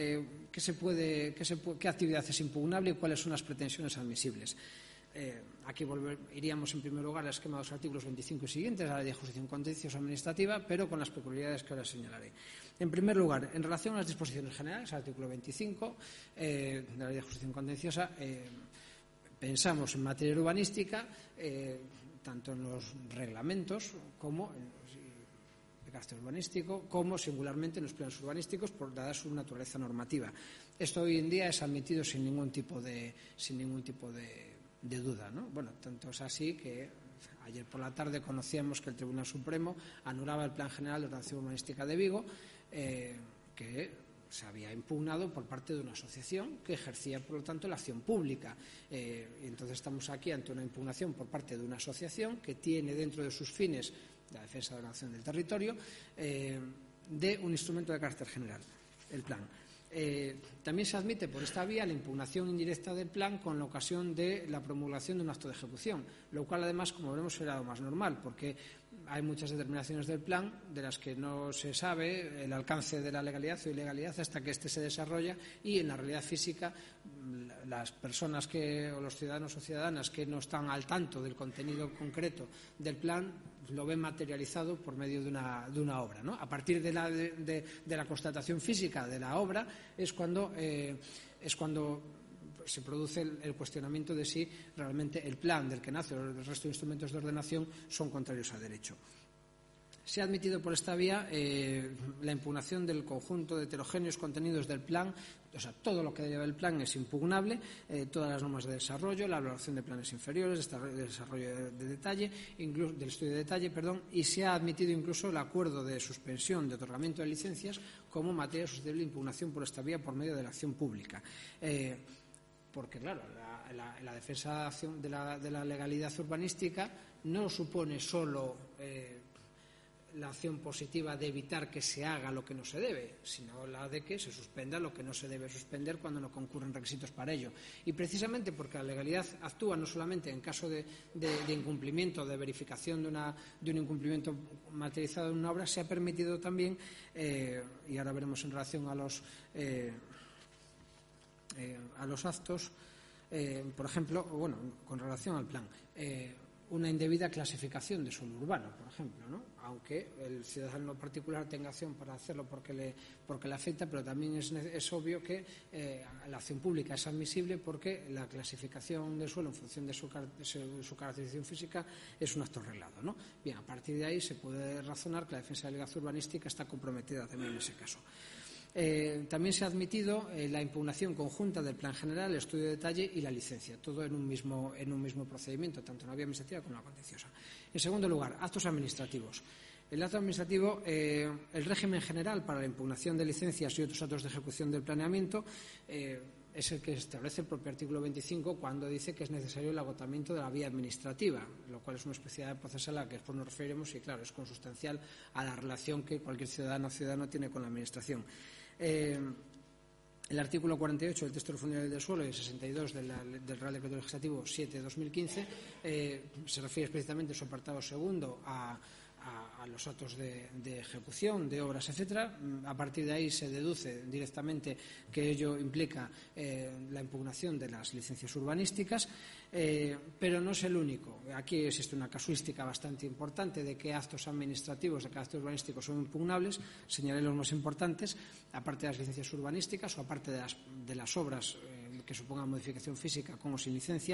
¿qué actividad es impugnable y cuáles son las pretensiones admisibles? Aquí iríamos en primer lugar al esquema de los artículos 25 y siguientes de la Ley de Justicia Contenciosa Administrativa, pero con las peculiaridades que ahora señalaré. En primer lugar, en relación a las disposiciones generales, artículo 25 de la Ley de Justicia Contenciosa, pensamos en materia urbanística, tanto en los reglamentos como en el carácter urbanístico, como singularmente en los planes urbanísticos, dada su naturaleza normativa. Esto hoy en día es admitido sin ningún tipo de duda, ¿no? Bueno, tanto es así que ayer por la tarde conocíamos que el Tribunal Supremo anulaba el Plan General de Ordenación Urbanística de Vigo, que se había impugnado por parte de una asociación que ejercía, por lo tanto, la acción pública. Entonces estamos aquí ante una impugnación por parte de una asociación que tiene dentro de sus fines la defensa de la nación del territorio, de un instrumento de carácter general, el plan. También se admite por esta vía la impugnación indirecta del plan con la ocasión de la promulgación de un acto de ejecución, lo cual además, como veremos, será lo más normal, porque hay muchas determinaciones del plan de las que no se sabe el alcance de la legalidad o ilegalidad hasta que éste se desarrolla, y en la realidad física las personas o los ciudadanos o ciudadanas que no están al tanto del contenido concreto del plan lo ven materializado por medio de una obra, ¿no? A partir de la constatación física de la obra es cuando se produce el cuestionamiento de si realmente el plan del que nace o el resto de instrumentos de ordenación son contrarios a derecho. Se ha admitido por esta vía la impugnación del conjunto de heterogéneos contenidos del plan, o sea, todo lo que deriva del plan es impugnable, todas las normas de desarrollo, la elaboración de planes inferiores, de desarrollo de detalle, incluso del estudio de detalle, y se ha admitido incluso el acuerdo de suspensión de otorgamiento de licencias como materia susceptible de impugnación por esta vía por medio de la acción pública. Porque, claro, la defensa de la legalidad urbanística no supone solo la acción positiva de evitar que se haga lo que no se debe, sino la de que se suspenda lo que no se debe suspender cuando no concurren requisitos para ello. Y precisamente porque la legalidad actúa no solamente en caso de incumplimiento, de verificación de un incumplimiento materializado en una obra, se ha permitido también, y ahora veremos en relación a los actos, por ejemplo, con relación al plan, una indebida clasificación de suelo urbano, por ejemplo, ¿no? Aunque el ciudadano particular tenga acción para hacerlo porque le afecta, pero también es obvio que la acción pública es admisible porque la clasificación del suelo en función de su caracterización física es un acto arreglado, ¿no? Bien, a partir de ahí se puede razonar que la defensa de la legalidad urbanística está comprometida también en ese caso. También se ha admitido la impugnación conjunta del plan general, el estudio de detalle y la licencia, todo en un mismo procedimiento, tanto en la vía administrativa como en la contenciosa. En segundo lugar, actos administrativos. El acto administrativo, el régimen general para la impugnación de licencias y otros actos de ejecución del planeamiento es el que establece el propio artículo 25 cuando dice que es necesario el agotamiento de la vía administrativa, lo cual es una especialidad procesal a la que después nos referiremos y, claro, es consustancial a la relación que cualquier ciudadano tiene con la Administración. El artículo 48 del texto refundible del suelo y el 62 del Real Decreto Legislativo 7/2015 se refiere explícitamente en su apartado segundo a los actos de ejecución, de obras, etcétera. A partir de ahí se deduce directamente que ello implica la impugnación de las licencias urbanísticas, pero no es el único. Aquí existe una casuística bastante importante de qué actos administrativos de carácter urbanístico son impugnables. Señalé los más importantes, aparte de las licencias urbanísticas o aparte de las obras que supongan modificación física con o sin licencia,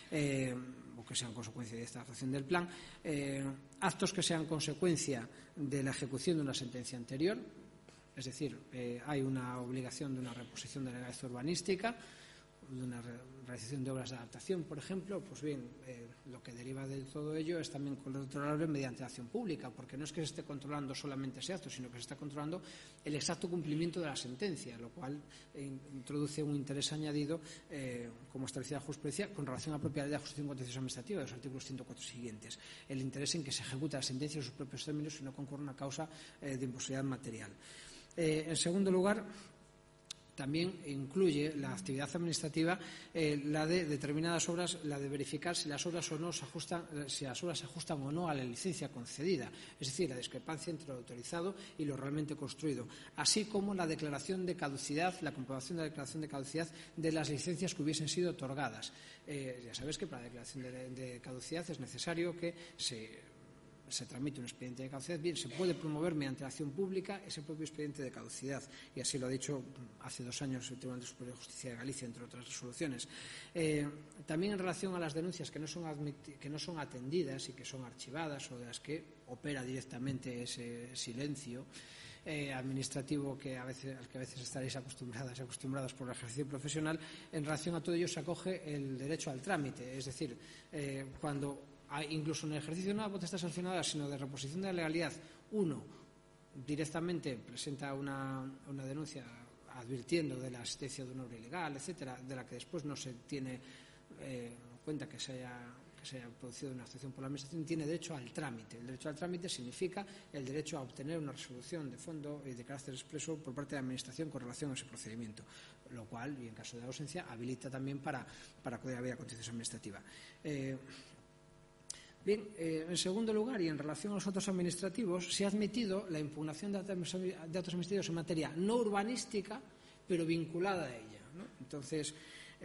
o que sean consecuencia de esta actuación del plan, actos que sean consecuencia de la ejecución de una sentencia anterior, es decir, hay una obligación de una reposición de la legalidad urbanística, de una realización de obras de adaptación, por ejemplo, pues bien, lo que deriva de todo ello es también controlable mediante la acción pública, porque no es que se esté controlando solamente ese acto, sino que se está controlando el exacto cumplimiento de la sentencia, lo cual introduce un interés añadido, como establecida la jurisprudencia, con relación a la propia ley de justicia contenciosa administrativa de los artículos 104 siguientes. El interés en que se ejecuta la sentencia en sus propios términos y no concurre una causa de imposibilidad material. En segundo lugar, también incluye la actividad administrativa la de determinadas obras, la de verificar si las obras se ajustan o no a la licencia concedida, es decir, la discrepancia entre lo autorizado y lo realmente construido, así como la declaración de caducidad, la comprobación de la declaración de caducidad de las licencias que hubiesen sido otorgadas. Ya sabes que para la declaración de caducidad es necesario que se tramite un expediente de caducidad. Bien, se puede promover mediante la acción pública ese propio expediente de caducidad, y así lo ha dicho hace 2 años el Tribunal Superior de Justicia de Galicia, entre otras resoluciones. También en relación a las denuncias que no son atendidas y que son archivadas, o de las que opera directamente ese silencio administrativo al que a veces estaréis acostumbrados por el ejercicio profesional, en relación a todo ello se acoge el derecho al trámite, es decir, cuando incluso en el ejercicio no de la potestad sancionadora, sino de reposición de la legalidad, uno directamente presenta una denuncia advirtiendo de la existencia de una obra ilegal, etcétera, de la que después no se tiene cuenta que se haya producido una actuación por la Administración, tiene derecho al trámite. El derecho al trámite significa el derecho a obtener una resolución de fondo y de carácter expreso por parte de la Administración con relación a ese procedimiento, lo cual, y en caso de ausencia, habilita también para acudir a la vía contenciosa administrativa. En segundo lugar, y en relación a los actos administrativos, se ha admitido la impugnación de actos administrativos en materia no urbanística, pero vinculada a ella, ¿no? Entonces,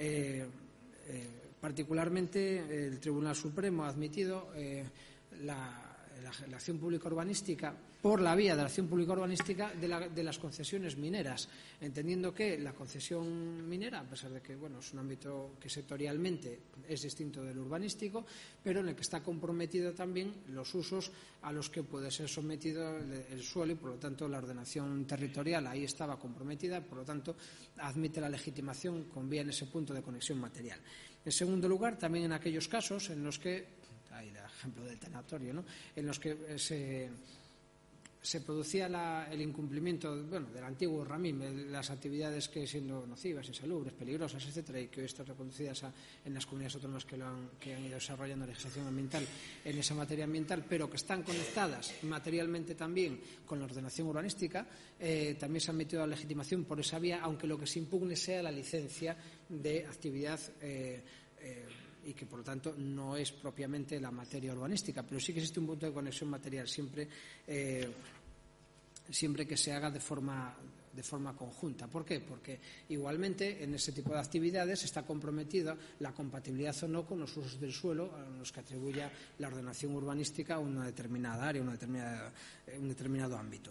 particularmente, el Tribunal Supremo ha admitido la acción pública urbanística por la vía de la acción pública urbanística de las concesiones mineras, entendiendo que la concesión minera, a pesar de que es un ámbito que sectorialmente es distinto del urbanístico, pero en el que está comprometido también los usos a los que puede ser sometido el suelo y, por lo tanto, la ordenación territorial ahí estaba comprometida, por lo tanto, admite la legitimación con vía en ese punto de conexión material. En segundo lugar, también en aquellos casos en los que, hay el ejemplo del tanatorio, ¿no?, en los que se producía el incumplimiento del antiguo RAMIM, las actividades que, siendo nocivas, insalubres, peligrosas, etcétera, y que hoy están reconocidas en las comunidades autónomas que han ido desarrollando legislación ambiental en esa materia ambiental, pero que están conectadas materialmente también con la ordenación urbanística, también se ha metido la legitimación por esa vía, aunque lo que se impugne sea la licencia de actividad y que, por lo tanto, no es propiamente la materia urbanística, pero sí que existe un punto de conexión material siempre que se haga de forma conjunta. ¿Por qué? Porque igualmente en ese tipo de actividades está comprometida la compatibilidad o no con los usos del suelo a los que atribuya la ordenación urbanística a una determinada área, un determinado ámbito.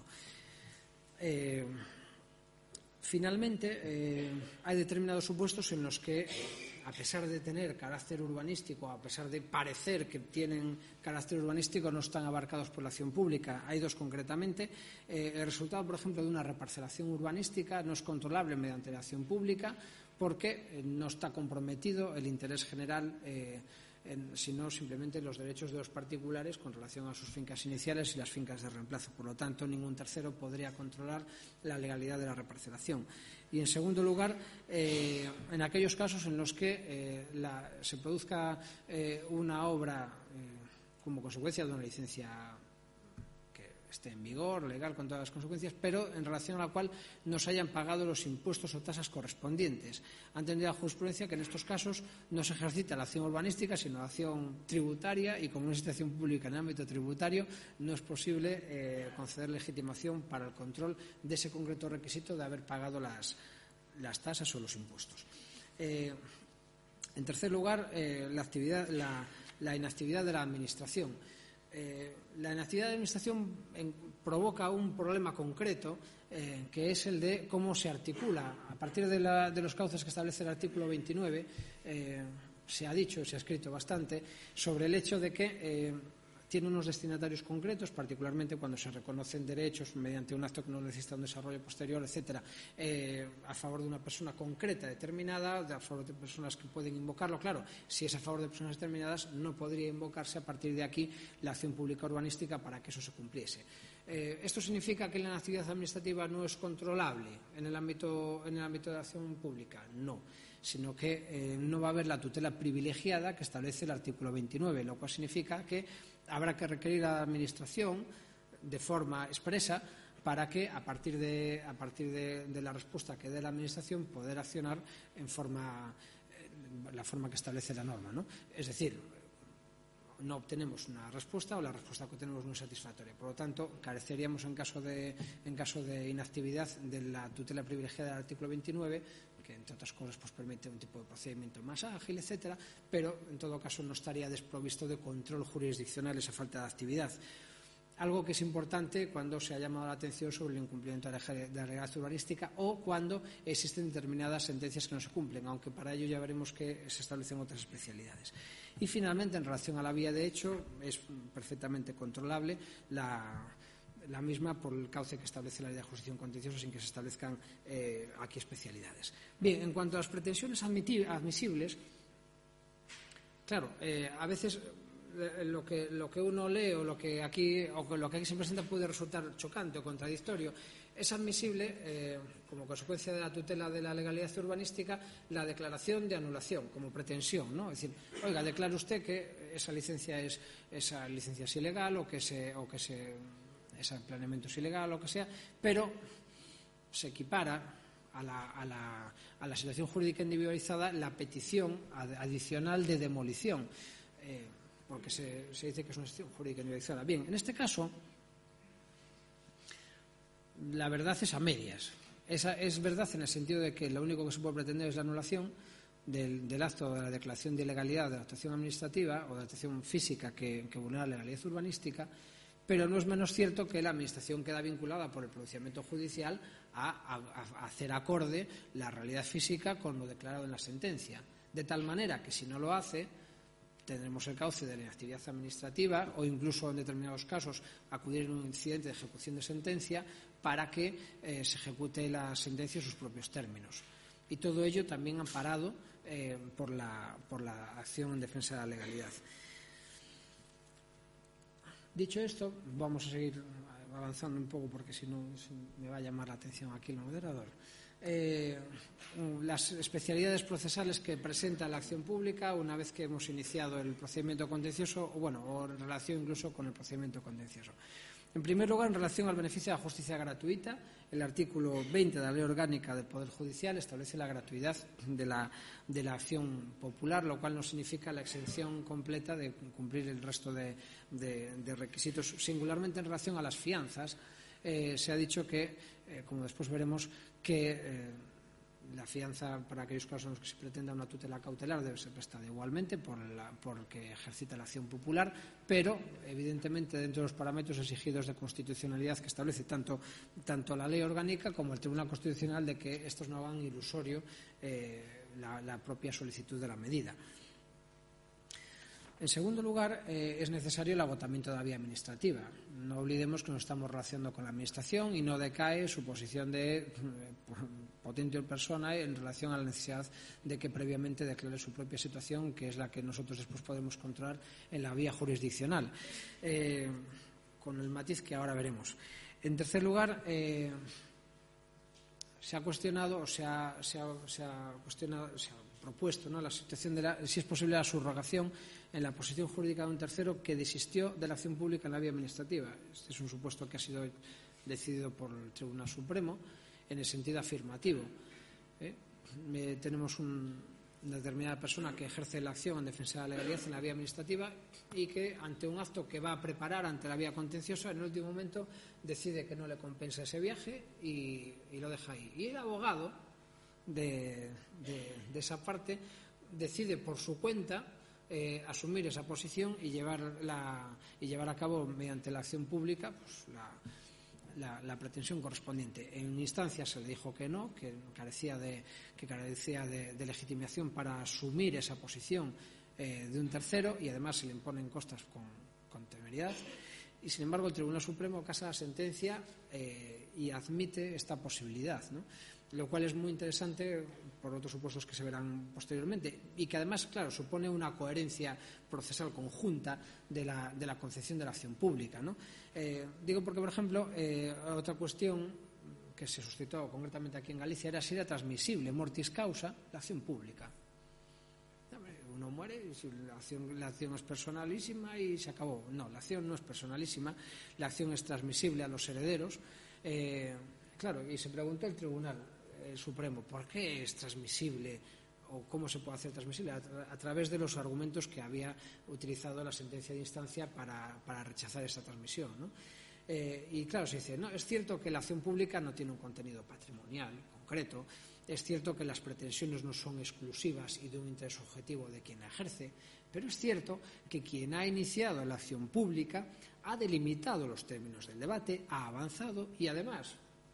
Finalmente, hay determinados supuestos en los que, a pesar de tener carácter urbanístico, a pesar de parecer que tienen carácter urbanístico, no están abarcados por la acción pública. Hay dos concretamente. El resultado, por ejemplo, de una reparcelación urbanística no es controlable mediante la acción pública porque no está comprometido el interés general, sino simplemente los derechos de los particulares con relación a sus fincas iniciales y las fincas de reemplazo. Por lo tanto, ningún tercero podría controlar la legalidad de la reparcelación. Y, en segundo lugar, en aquellos casos en los que se produzca una obra como consecuencia de una licencia que esté en vigor, legal, con todas las consecuencias, pero en relación a la cual no se hayan pagado los impuestos o tasas correspondientes. Ha entendido la jurisprudencia que en estos casos no se ejercita la acción urbanística, sino la acción tributaria, y como no existe acción pública en el ámbito tributario, no es posible conceder legitimación para el control de ese concreto requisito de haber pagado las tasas o los impuestos. En tercer lugar, la inactividad de la Administración. La inactividad de la Administración provoca un problema concreto, que es el de cómo se articula. A partir de los cauces que establece el artículo 29, se ha dicho, se ha escrito bastante sobre el hecho de que tiene unos destinatarios concretos, particularmente cuando se reconocen derechos mediante un acto que no necesita un desarrollo posterior, etcétera, a favor de una persona concreta determinada, a favor de personas que pueden invocarlo. Claro, si es a favor de personas determinadas, no podría invocarse a partir de aquí la acción pública urbanística para que eso se cumpliese. ¿Esto significa que la actividad administrativa no es controlable en el ámbito de la acción pública? No, sino que no va a haber la tutela privilegiada que establece el artículo 29, lo cual significa que habrá que requerir a la Administración de forma expresa para que, a partir de la respuesta que dé la Administración, poder accionar la forma que establece la norma, ¿no? Es decir, no obtenemos una respuesta o la respuesta que obtenemos no es satisfactoria. Por lo tanto, careceríamos en caso de inactividad de la tutela privilegiada del artículo 29, que entre otras cosas permite un tipo de procedimiento más ágil, etcétera, pero en todo caso no estaría desprovisto de control jurisdiccional esa falta de actividad. Algo que es importante cuando se ha llamado la atención sobre el incumplimiento de la legalidad urbanística o cuando existen determinadas sentencias que no se cumplen, aunque para ello ya veremos que se establecen otras especialidades. Y finalmente, en relación a la vía de hecho, es perfectamente controlable la misma por el cauce que establece la ley de jurisdicción contenciosa sin que se establezcan aquí especialidades. Bien, en cuanto a las pretensiones admisibles, claro, a veces lo que uno lee o lo que aquí se presenta puede resultar chocante o contradictorio. Es admisible, como consecuencia de la tutela de la legalidad urbanística, la declaración de anulación como pretensión, ¿no? Es decir, oiga, declare usted que esa licencia es ilegal o que ese planeamiento es ilegal o que sea, pero se equipara a la situación jurídica individualizada la petición adicional de demolición, porque se dice que es una situación jurídica individualizada. Bien, en este caso, la verdad es a medias. Es verdad en el sentido de que lo único que se puede pretender es la anulación del acto de la declaración de ilegalidad de la actuación administrativa o de la actuación física que vulnera la legalidad urbanística, pero no es menos cierto que la Administración queda vinculada por el pronunciamiento judicial a hacer acorde la realidad física con lo declarado en la sentencia. De tal manera que si no lo hace, tendremos el cauce de la inactividad administrativa o incluso en determinados casos acudir en un incidente de ejecución de sentencia para que se ejecute la sentencia en sus propios términos. Y todo ello también amparado por la acción en defensa de la legalidad. Dicho esto, vamos a seguir avanzando un poco porque si no me va a llamar la atención aquí el moderador. Las especialidades procesales que presenta la acción pública una vez que hemos iniciado el procedimiento contencioso o en relación incluso con el procedimiento contencioso. En primer lugar, en relación al beneficio de la justicia gratuita, el artículo 20 de la Ley Orgánica del Poder Judicial establece la gratuidad de la acción popular, lo cual no significa la exención completa de cumplir el resto de requisitos. Singularmente en relación a las fianzas, se ha dicho que, como después veremos, que la fianza para aquellos casos en los que se pretenda una tutela cautelar debe ser prestada igualmente porque ejercita la acción popular, pero evidentemente dentro de los parámetros exigidos de constitucionalidad que establece tanto la Ley Orgánica como el Tribunal Constitucional, de que estos no hagan ilusorio la propia solicitud de la medida. En segundo lugar, es necesario el agotamiento de la vía administrativa. No olvidemos que nos estamos relacionando con la Administración y no decae su posición de potente persona en relación a la necesidad de que previamente declare su propia situación, que es la que nosotros después podemos controlar en la vía jurisdiccional, con el matiz que ahora veremos. En tercer lugar, se ha propuesto, ¿no?, la situación de si es posible la subrogación en la posición jurídica de un tercero que desistió de la acción pública en la vía administrativa. Este es un supuesto que ha sido decidido por el Tribunal Supremo en el sentido afirmativo. Tenemos una determinada persona que ejerce la acción en defensa de la legalidad en la vía administrativa y que ante un acto que va a preparar ante la vía contenciosa, en el último momento decide que no le compensa ese viaje y lo deja ahí. Y el abogado de esa parte decide por su cuenta asumir esa posición y llevar a cabo mediante la acción pública pues, la pretensión correspondiente. En instancia se le dijo que no, que carecía de legitimación para asumir esa posición de un tercero y además se le imponen costas con temeridad. Y sin embargo el Tribunal Supremo casa la sentencia y admite esta posibilidad, ¿no?, lo cual es muy interesante por otros supuestos que se verán posteriormente y que además, claro, supone una coherencia procesal conjunta de la concepción de la acción pública, ¿no? Digo porque, por ejemplo, otra cuestión que se suscitó concretamente aquí en Galicia era si era transmisible mortis causa la acción pública. Uno muere y la acción es personalísima y se acabó. No, la acción no es personalísima, la acción es transmisible a los herederos. Claro, y se preguntó el Tribunal Supremo, ¿por qué es transmisible o cómo se puede hacer transmisible? A través de los argumentos que había utilizado la sentencia de instancia para rechazar esa transmisión, ¿no? Y claro, se dice, no, es cierto que la acción pública no tiene un contenido patrimonial concreto, es cierto que las pretensiones no son exclusivas y de un interés objetivo de quien la ejerce, pero es cierto que quien ha iniciado la acción pública ha delimitado los términos del debate, ha avanzado y además,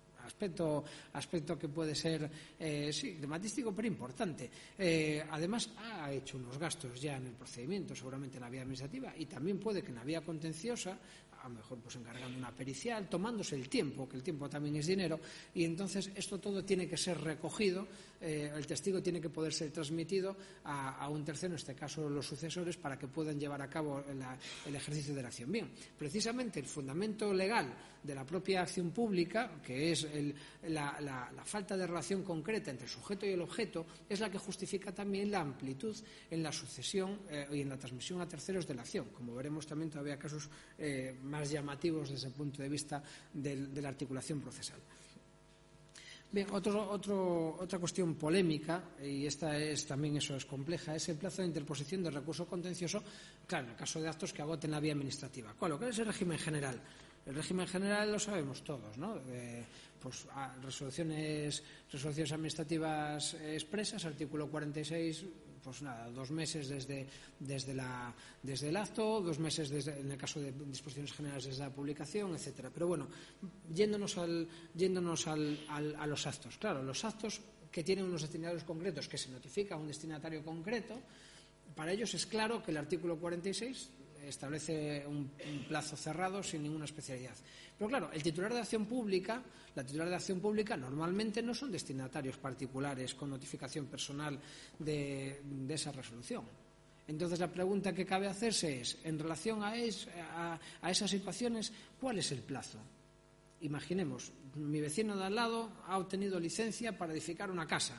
aspecto que puede ser, dramatístico pero importante, además ha hecho unos gastos ya en el procedimiento, seguramente en la vía administrativa y también puede que en la vía contenciosa a lo mejor pues encargando una pericial, tomándose el tiempo, que el tiempo también es dinero, y entonces esto todo tiene que ser recogido, el testigo tiene que poder ser transmitido a un tercero, en este caso los sucesores, para que puedan llevar a cabo el ejercicio de la acción. Bien, precisamente el fundamento legal de la propia acción pública, que es la falta de relación concreta entre el sujeto y el objeto, es la que justifica también la amplitud en la sucesión y en la transmisión a terceros de la acción. Como veremos, también todavía casos más llamativos desde el punto de vista de la articulación procesal. Bien, otra cuestión polémica, y esta es también es compleja, es el plazo de interposición del recurso contencioso, claro, en el caso de actos que agoten la vía administrativa. ¿Cuál es el régimen general? El régimen general lo sabemos todos, ¿no? Pues resoluciones administrativas expresas, artículo 46, pues nada, 2 meses desde el acto, 2 meses en el caso de disposiciones generales desde la publicación, etcétera. Pero bueno, yéndonos a los actos. Claro, los actos que tienen unos destinatarios concretos, que se notifica a un destinatario concreto, para ellos es claro que el artículo 46 establece un plazo cerrado sin ninguna especialidad. Pero claro, la titular de acción pública normalmente no son destinatarios particulares con notificación personal de esa resolución. Entonces la pregunta que cabe hacerse es, en relación a esas situaciones, ¿cuál es el plazo? Imaginemos, mi vecino de al lado ha obtenido licencia para edificar una casa,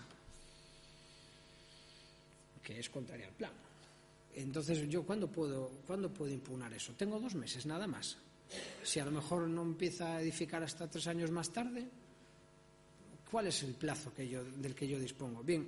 que es contraria al plan. Entonces, ¿yo cuándo puedo impugnar eso? Tengo 2 meses, nada más. Si a lo mejor no empieza a edificar hasta 3 años más tarde, ¿cuál es el plazo del que yo dispongo? Bien,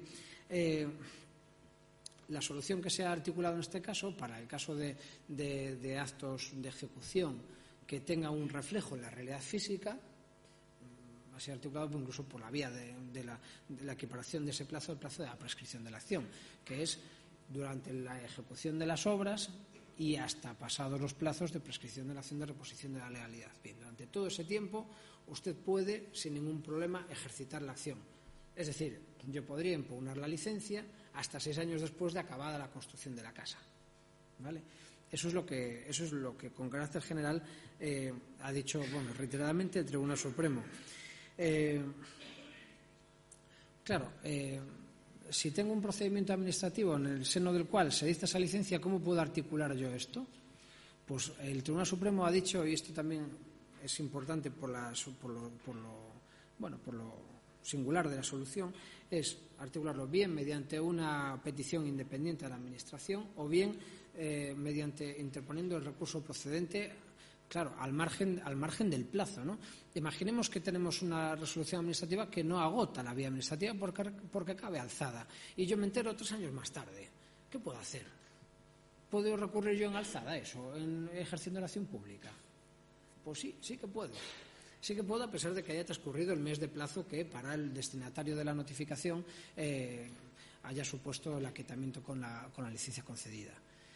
la solución que se ha articulado en este caso, para el caso de actos de ejecución que tenga un reflejo en la realidad física, ha sido articulado incluso por la vía de la equiparación de ese plazo al plazo de la prescripción de la acción, que es durante la ejecución de las obras y hasta pasados los plazos de prescripción de la acción de reposición de la legalidad. Bien, durante todo ese tiempo usted puede, sin ningún problema, ejercitar la acción. Es decir, yo podría impugnar la licencia hasta 6 años después de acabada la construcción de la casa. ¿Vale? Eso es lo que con carácter general ha dicho, reiteradamente el Tribunal Supremo. Si tengo un procedimiento administrativo en el seno del cual se dicta esa licencia, ¿cómo puedo articular yo esto? Pues el Tribunal Supremo ha dicho, y esto también es importante por lo singular de la solución, es articularlo bien mediante una petición independiente a la Administración o bien interponiendo el recurso procedente, claro, al margen del plazo, ¿no? Imaginemos que tenemos una resolución administrativa que no agota la vía administrativa porque cabe alzada y yo me entero 3 años más tarde. ¿Qué puedo hacer? ¿Puedo recurrir yo en alzada a eso, ejerciendo la acción pública? Pues sí que puedo. Sí que puedo, a pesar de que haya transcurrido el mes de plazo que para el destinatario de la notificación haya supuesto el aquietamiento con la licencia concedida.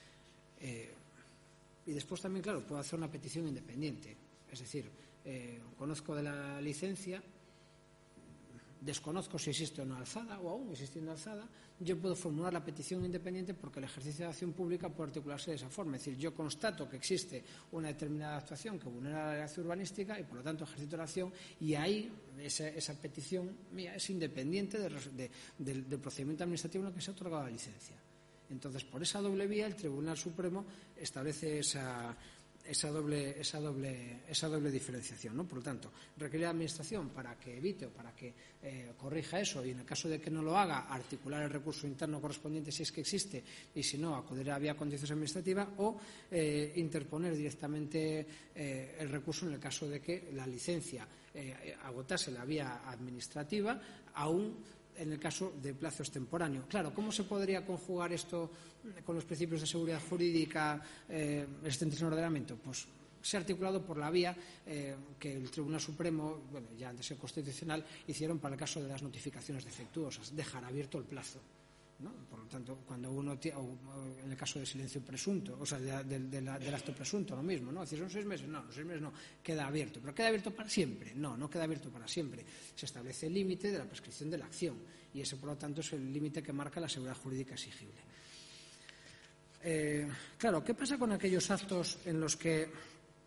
Y después también, claro, puedo hacer una petición independiente. Es decir, conozco de la licencia, desconozco si existe o no alzada, o aún existiendo alzada, yo puedo formular la petición independiente porque el ejercicio de acción pública puede articularse de esa forma. Es decir, yo constato que existe una determinada actuación que vulnera la legalidad urbanística y, por lo tanto, ejercito la acción y ahí esa petición mía es independiente del procedimiento administrativo en el que se ha otorgado la licencia. Entonces, por esa doble vía, el Tribunal Supremo establece esa doble diferenciación, ¿no? Por lo tanto, requiere la Administración para que evite o para que corrija eso y, en el caso de que no lo haga, articular el recurso interno correspondiente si es que existe y, si no, acudir a la vía contenciosa administrativa o interponer directamente el recurso en el caso de que la licencia agotase la vía administrativa, aún en el caso de plazo extemporáneo. Claro, ¿cómo se podría conjugar esto con los principios de seguridad jurídica existentes en el ordenamiento? Pues se ha articulado por la vía que el Tribunal Supremo, ya antes el Constitucional, hicieron para el caso de las notificaciones defectuosas, dejar abierto el plazo, ¿no? Por lo tanto, cuando uno en el caso de silencio presunto, o sea, del acto presunto, lo mismo, ¿no? Es decir, son 6 meses, no, los 6 meses no, queda abierto. ¿Pero queda abierto para siempre? No queda abierto para siempre. Se establece el límite de la prescripción de la acción y ese, por lo tanto, es el límite que marca la seguridad jurídica exigible. Claro, ¿qué pasa con aquellos actos en los que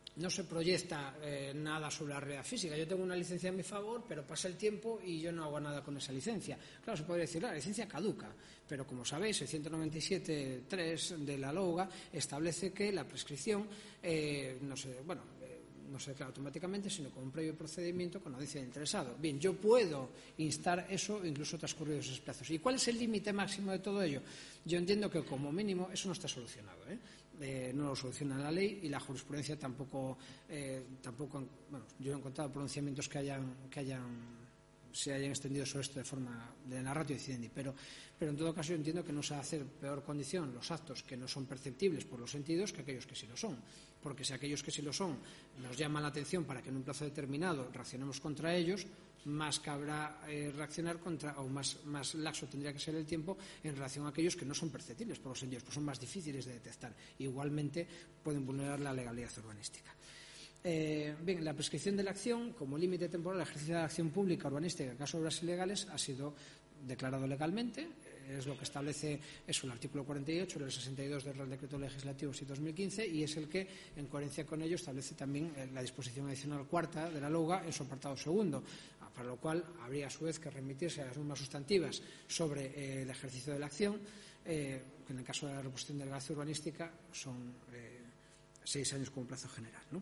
no se proyecta nada sobre la realidad física. Yo tengo una licencia a mi favor, pero pasa el tiempo y yo no hago nada con esa licencia. Claro, se podría decir, la licencia caduca, pero como sabéis, el 197.3 de la LOUGA establece que la prescripción no se declara automáticamente, sino con un previo procedimiento con audiencia del interesado. Bien, yo puedo instar eso incluso transcurridos esos plazos. ¿Y cuál es el límite máximo de todo ello? Yo entiendo que como mínimo eso no está solucionado, no lo soluciona la ley y la jurisprudencia tampoco yo he encontrado pronunciamientos que se hayan extendido sobre esto de forma de la ratio decidendi, pero en todo caso yo entiendo que no se va a hacer peor condición los actos que no son perceptibles por los sentidos que aquellos que sí lo son, porque si aquellos que sí lo son nos llaman la atención para que en un plazo determinado reaccionemos contra ellos, más cabrá reaccionar contra, o más laxo tendría que ser el tiempo en relación a aquellos que no son perceptibles por los sentidos, pues son más difíciles de detectar. Igualmente pueden vulnerar la legalidad urbanística. Bien, la prescripción de la acción como límite temporal al ejercicio de la acción pública urbanística en caso de obras ilegales ha sido declarado legalmente. Es lo que establece eso, el artículo 48 del 62 del Real Decreto Legislativo 2015 y es el que, en coherencia con ello, establece también la disposición adicional cuarta de la LOUGA en su apartado segundo, para lo cual habría a su vez que remitirse a las normas sustantivas sobre el ejercicio de la acción, que en el caso de la reposición de la legalidad urbanística son 6 años como plazo general, ¿no?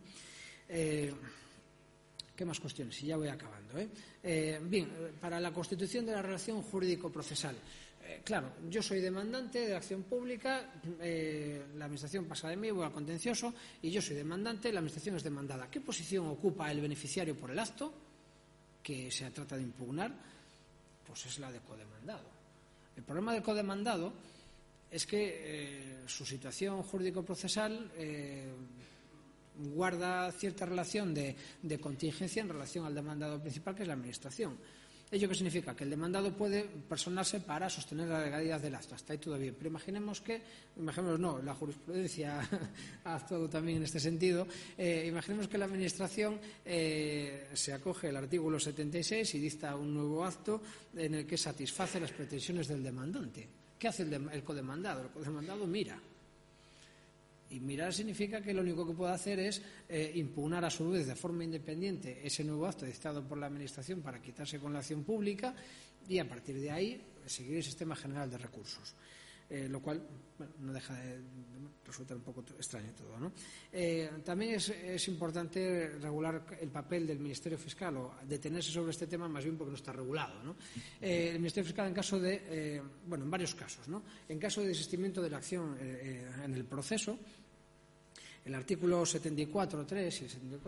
¿Qué más cuestiones? Y ya voy acabando. Bien, para la constitución de la relación jurídico-procesal. Claro, yo soy demandante de acción pública, la Administración pasa de mí, voy al contencioso, y yo soy demandante, la Administración es demandada. ¿Qué posición ocupa el beneficiario por el acto que se trata de impugnar? Pues es la de codemandado. El problema del codemandado es que su situación jurídico-procesal guarda cierta relación de contingencia en relación al demandado principal, que es la Administración. ¿Ello qué significa? Que el demandado puede personarse para sostener la legalidad del acto. Hasta ahí todo bien. Pero imaginemos la jurisprudencia ha actuado también en este sentido. Imaginemos que la Administración se acoge al artículo 76 y dicta un nuevo acto en el que satisface las pretensiones del demandante. ¿Qué hace el codemandado? El codemandado mira. Y mirar significa que lo único que puede hacer es impugnar a su vez de forma independiente ese nuevo acto dictado por la Administración para quitarse con la acción pública y a partir de ahí seguir el sistema general de recursos. Lo cual no deja de resultar un poco extraño todo, ¿no? También es importante regular el papel del Ministerio Fiscal o detenerse sobre este tema más bien porque no está regulado, ¿no? El Ministerio Fiscal en caso de, en varios casos, ¿no? En caso de desistimiento de la acción en el proceso, el artículo 74.3 y el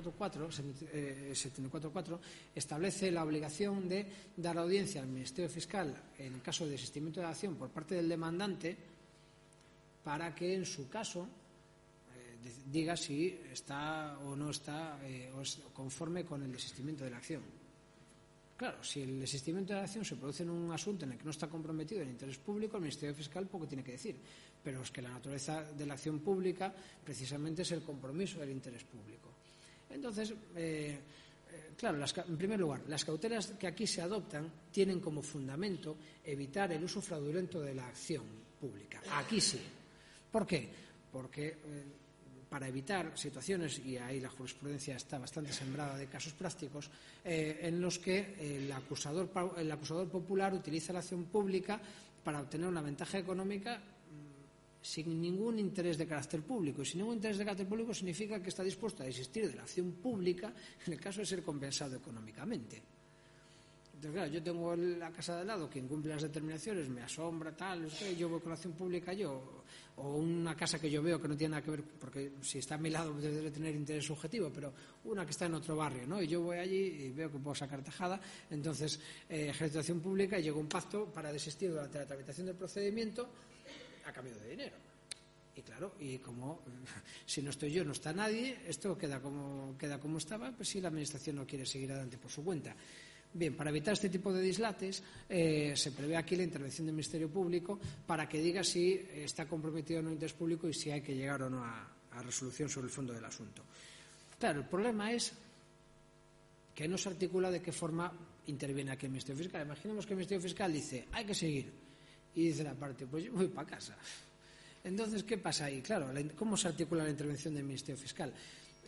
74.4 establece la obligación de dar audiencia al Ministerio Fiscal en caso de desistimiento de la acción por parte del demandante para que en su caso diga si está o no está conforme con el desistimiento de la acción. Claro, si el desistimiento de la acción se produce en un asunto en el que no está comprometido el interés público, el Ministerio Fiscal poco tiene que decir. Pero es que la naturaleza de la acción pública precisamente es el compromiso del interés público. Entonces, claro, en primer lugar, las cautelas que aquí se adoptan tienen como fundamento evitar el uso fraudulento de la acción pública. Aquí sí. ¿Por qué? Porque para evitar situaciones, y ahí la jurisprudencia está bastante sembrada de casos prácticos, en los que el acusador popular utiliza la acción pública para obtener una ventaja económica sin ningún interés de carácter público. Y sin ningún interés de carácter público significa que está dispuesto a desistir de la acción pública en el caso de ser compensado económicamente. Entonces, claro, yo tengo la casa de al lado que incumple las determinaciones, me asombra, yo voy con la acción pública, o una casa que yo veo que no tiene nada que ver, porque si está a mi lado debe tener interés subjetivo, pero una que está en otro barrio, ¿no? Y yo voy allí y veo que puedo sacar tajada, entonces ejerzo acción pública y llega un pacto para desistir durante la tramitación del procedimiento a cambio de dinero. Y claro, y como si no estoy yo, no está nadie, esto queda como estaba, pues si la Administración no quiere seguir adelante por su cuenta. Bien, para evitar este tipo de dislates, se prevé aquí la intervención del Ministerio Público para que diga si está comprometido o no el interés público y si hay que llegar o no a resolución sobre el fondo del asunto. Claro, el problema es que no se articula de qué forma interviene aquí el Ministerio Fiscal. Imaginemos que el Ministerio Fiscal dice, hay que seguir. Y dice la parte, pues yo voy para casa. Entonces, ¿qué pasa ahí? Claro, ¿cómo se articula la intervención del Ministerio Fiscal?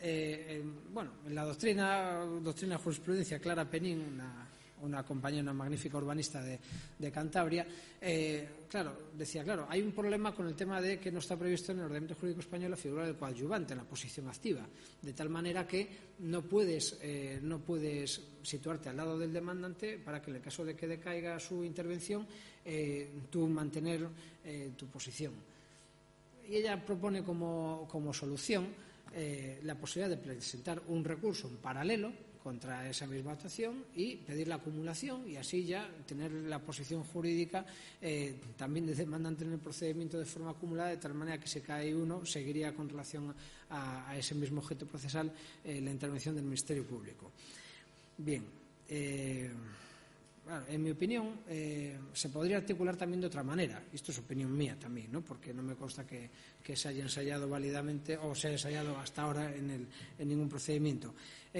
en la doctrina de jurisprudencia, Clara Penín, una compañera, una magnífica urbanista de Cantabria, decía, hay un problema con el tema de que no está previsto en el ordenamiento jurídico español la figura del coadyuvante en la posición activa, de tal manera que no puedes situarte al lado del demandante para que en el caso de que decaiga su intervención, tú mantener tu posición. Y ella propone como solución la posibilidad de presentar un recurso en paralelo contra esa misma actuación y pedir la acumulación y así ya tener la posición jurídica también de demandante en el procedimiento de forma acumulada, de tal manera que si cae uno seguiría con relación a ese mismo objeto procesal la intervención del Ministerio Público. Bien, en mi opinión se podría articular también de otra manera. Esto es opinión mía también, ¿no? Porque no me consta que se haya ensayado válidamente o se haya ensayado hasta ahora en ningún procedimiento.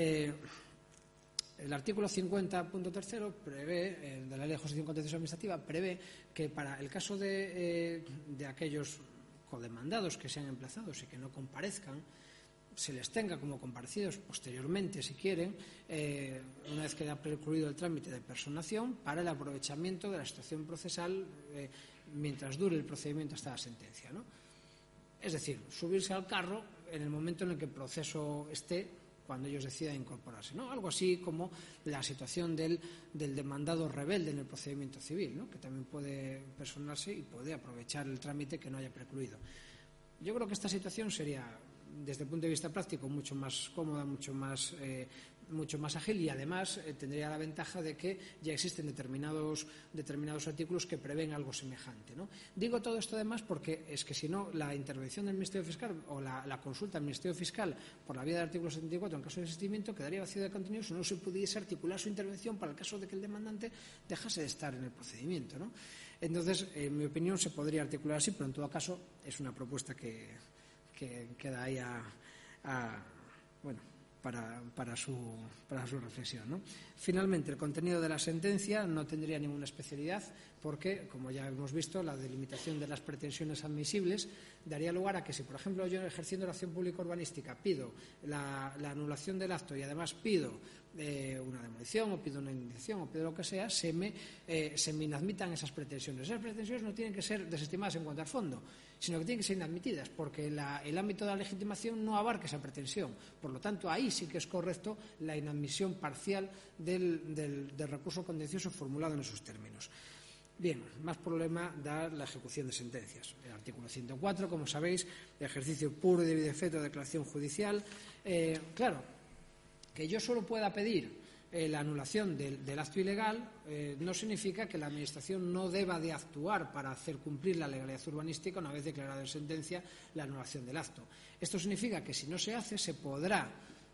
El artículo 50.3 prevé, de la Ley de Ejecución Contencioso Administrativa, prevé que para el caso de aquellos codemandados que sean emplazados y que no comparezcan, se les tenga como comparecidos posteriormente, si quieren, una vez que haya concluido el trámite de personación, para el aprovechamiento de la situación procesal mientras dure el procedimiento hasta la sentencia, ¿no? Es decir, subirse al carro en el momento en el que el proceso esté, cuando ellos decidan incorporarse, ¿no? Algo así como la situación del demandado rebelde en el procedimiento civil, ¿no? Que también puede personarse y puede aprovechar el trámite que no haya precluido. Yo creo que esta situación sería, desde el punto de vista práctico, mucho más cómoda, mucho más ágil y además tendría la ventaja de que ya existen determinados artículos que prevén algo semejante, ¿no? Digo todo esto además porque es que si no, la intervención del Ministerio Fiscal o la consulta al Ministerio Fiscal por la vía del artículo 74 en caso de desistimiento quedaría vacío de contenido si no se pudiese articular su intervención para el caso de que el demandante dejase de estar en el procedimiento, ¿no? Entonces, en mi opinión, se podría articular así, pero en todo caso es una propuesta que queda ahí para su reflexión, ¿no? Finalmente, el contenido de la sentencia no tendría ninguna especialidad porque, como ya hemos visto, la delimitación de las pretensiones admisibles daría lugar a que si, por ejemplo, yo ejerciendo la acción pública urbanística pido la anulación del acto y además pido una demolición o pido una indemnización o pido lo que sea, se me inadmitan esas pretensiones. Esas pretensiones no tienen que ser desestimadas en cuanto al fondo, sino que tienen que ser inadmitidas porque el ámbito de la legitimación no abarca esa pretensión. Por lo tanto, ahí sí que es correcto la inadmisión parcial del recurso contencioso formulado en esos términos. Bien, más problema da la ejecución de sentencias. El artículo 104, como sabéis, ejercicio puro y debido efecto de declaración judicial. Claro, que yo solo pueda pedir la anulación del acto ilegal no significa que la Administración no deba de actuar para hacer cumplir la legalidad urbanística una vez declarada en sentencia la anulación del acto. Esto significa que si no se hace se podrá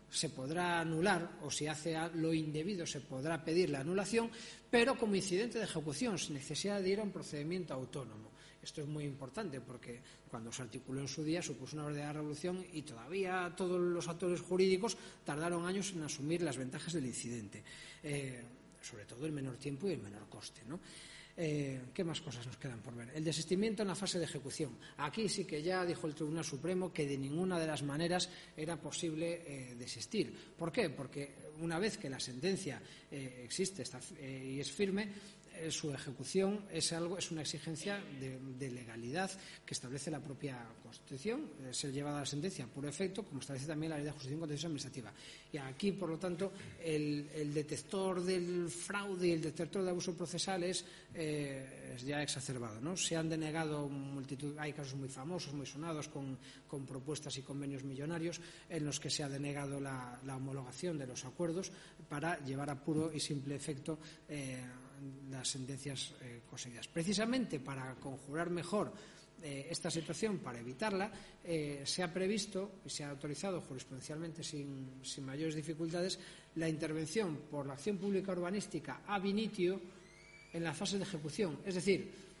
anular, o si hace lo indebido se podrá pedir la anulación, pero como incidente de ejecución, sin necesidad de ir a un procedimiento autónomo. Esto es muy importante porque cuando se articuló en su día supuso una verdadera revolución y todavía todos los actores jurídicos tardaron años en asumir las ventajas del incidente, sobre todo el menor tiempo y el menor coste, ¿no? ¿Qué más cosas nos quedan por ver? El desistimiento en la fase de ejecución. Aquí sí que ya dijo el Tribunal Supremo que de ninguna de las maneras era posible desistir. ¿Por qué? Porque una vez que la sentencia existe y es firme, su ejecución es una exigencia de legalidad que establece la propia Constitución, ser llevada a la sentencia por efecto, como establece también la Ley de Ejecución Contencioso Administrativa. Y aquí, por lo tanto, el detector del fraude y el detector de abuso procesal es ya exacerbado, ¿no? Se han denegado hay casos muy famosos, muy sonados, con propuestas y convenios millonarios en los que se ha denegado la homologación de los acuerdos para llevar a puro y simple efecto las sentencias conseguidas. Precisamente para conjurar mejor esta situación, para evitarla, se ha previsto y se ha autorizado jurisprudencialmente sin mayores dificultades la intervención por la acción pública urbanística ab initio en la fase de ejecución. Es decir,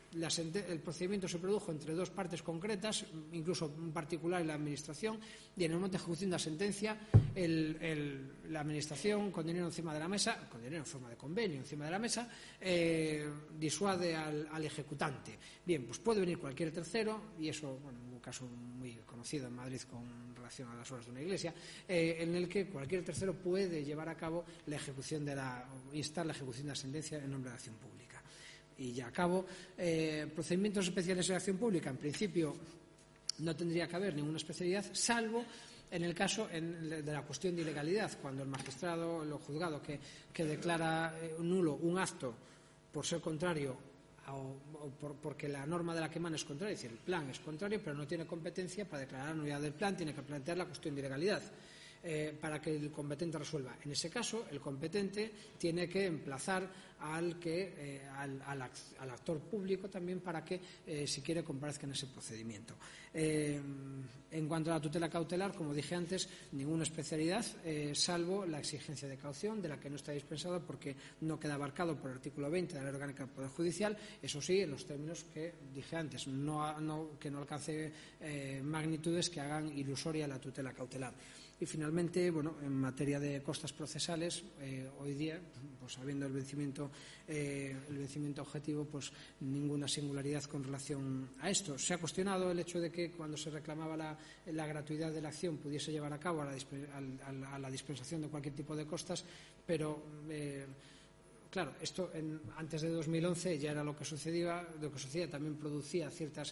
el procedimiento se produjo entre dos partes concretas, incluso un particular y la Administración, y en el momento de ejecución de la sentencia la Administración, con dinero encima de la mesa, con dinero en forma de convenio encima de la mesa, disuade al ejecutante. Bien, pues puede venir cualquier tercero, y eso, bueno, un caso muy conocido en Madrid con relación a las obras de una iglesia, en el que cualquier tercero puede llevar a cabo la ejecución instar la ejecución de la sentencia en nombre de la acción pública. Y ya acabo. Procedimientos especiales de acción pública, en principio no tendría que haber ninguna especialidad, salvo en el caso de la cuestión de ilegalidad, cuando el magistrado, el juzgado que declara nulo un acto por ser contrario porque la norma de la que emana es contraria, es decir, el plan es contrario, pero no tiene competencia para declarar la nulidad del plan, tiene que plantear la cuestión de ilegalidad. Para que el competente resuelva. En ese caso, el competente tiene que emplazar al actor público también para que, si quiere, comparezca en ese procedimiento. En cuanto a la tutela cautelar, como dije antes, ninguna especialidad, salvo la exigencia de caución, de la que no está dispensada porque no queda abarcado por el artículo 20 de la Ley Orgánica del Poder Judicial, eso sí, en los términos que dije antes, que no alcance magnitudes que hagan ilusoria la tutela cautelar. Y finalmente, bueno, en materia de costas procesales, hoy día, pues habiendo el vencimiento objetivo, pues ninguna singularidad con relación a esto. Se ha cuestionado el hecho de que cuando se reclamaba la gratuidad de la acción pudiese llevar a cabo a la dispensación de cualquier tipo de costas, pero claro, esto antes de 2011 ya era lo que sucedía, también producía ciertas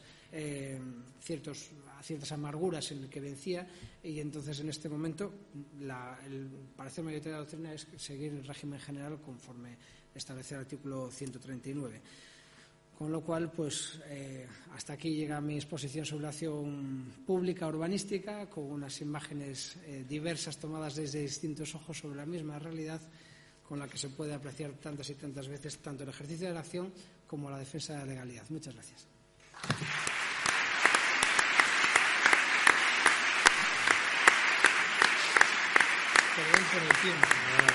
amarguras en el que vencía, y entonces en este momento el parecer mayoritario de la doctrina es seguir el régimen general conforme establece el artículo 139. Con lo cual, pues hasta aquí llega mi exposición sobre la acción pública urbanística, con unas imágenes diversas tomadas desde distintos ojos sobre la misma realidad, con la que se puede apreciar tantas y tantas veces tanto el ejercicio de la acción como la defensa de la legalidad. Muchas gracias. Perdón por el tiempo.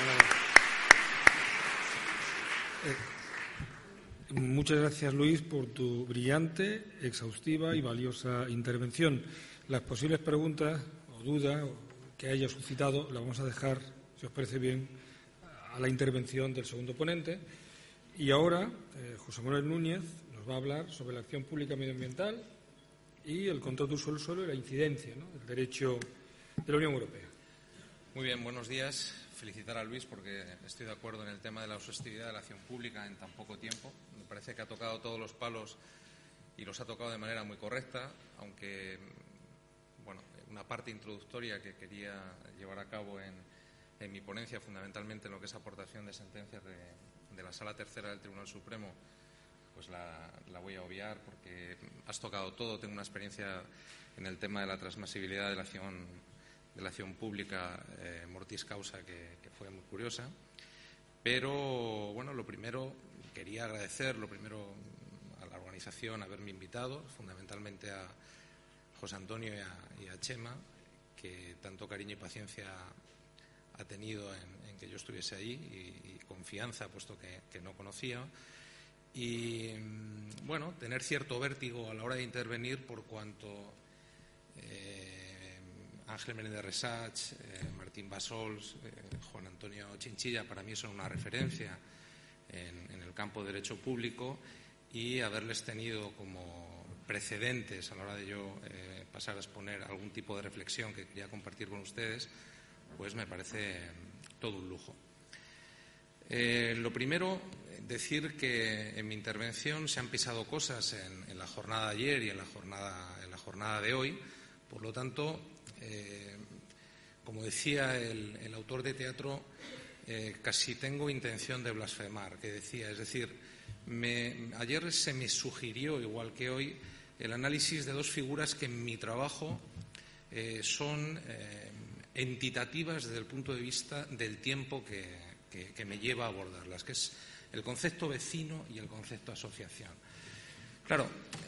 Muchas gracias, Luis, por tu brillante, exhaustiva y valiosa intervención. Las posibles preguntas o dudas que haya suscitado las vamos a dejar, si os parece bien, a la intervención del segundo ponente. Y ahora, José Manuel Núñez nos va a hablar sobre la acción pública medioambiental y el control de uso del suelo y la incidencia, ¿no?, del derecho de la Unión Europea. Muy bien, buenos días. Felicitar a Luis porque estoy de acuerdo en el tema de la exhaustividad de la acción pública en tan poco tiempo. Me parece que ha tocado todos los palos y los ha tocado de manera muy correcta, aunque, bueno, una parte introductoria que quería llevar a cabo en mi ponencia, fundamentalmente en lo que es aportación de sentencias de la Sala Tercera del Tribunal Supremo, pues la voy a obviar porque has tocado todo. Tengo una experiencia en el tema de la transmisibilidad de la acción pública mortis causa que fue muy curiosa. Pero, bueno, lo primero, quería agradecer a la organización haberme invitado, fundamentalmente a José Antonio y a Chema, que tanto cariño y paciencia ha tenido en que yo estuviese ahí, y confianza, puesto que no conocía. Y, bueno, tener cierto vértigo a la hora de intervenir por cuanto Ángel Menéndez Resach, Martín Bassols, Juan Antonio Chinchilla para mí son una referencia en el campo de derecho público, y haberles tenido como precedentes a la hora de yo pasar a exponer algún tipo de reflexión que quería compartir con ustedes, pues me parece todo un lujo. Lo primero, decir que en mi intervención se han pisado cosas en la jornada de ayer y en la jornada de hoy. Por lo tanto, como decía el autor de teatro, casi tengo intención de blasfemar, que decía, es decir, ayer se me sugirió, igual que hoy, el análisis de dos figuras que en mi trabajo son entitativas desde el punto de vista del tiempo que me lleva a abordarlas, que es el concepto vecino y el concepto asociación. Claro,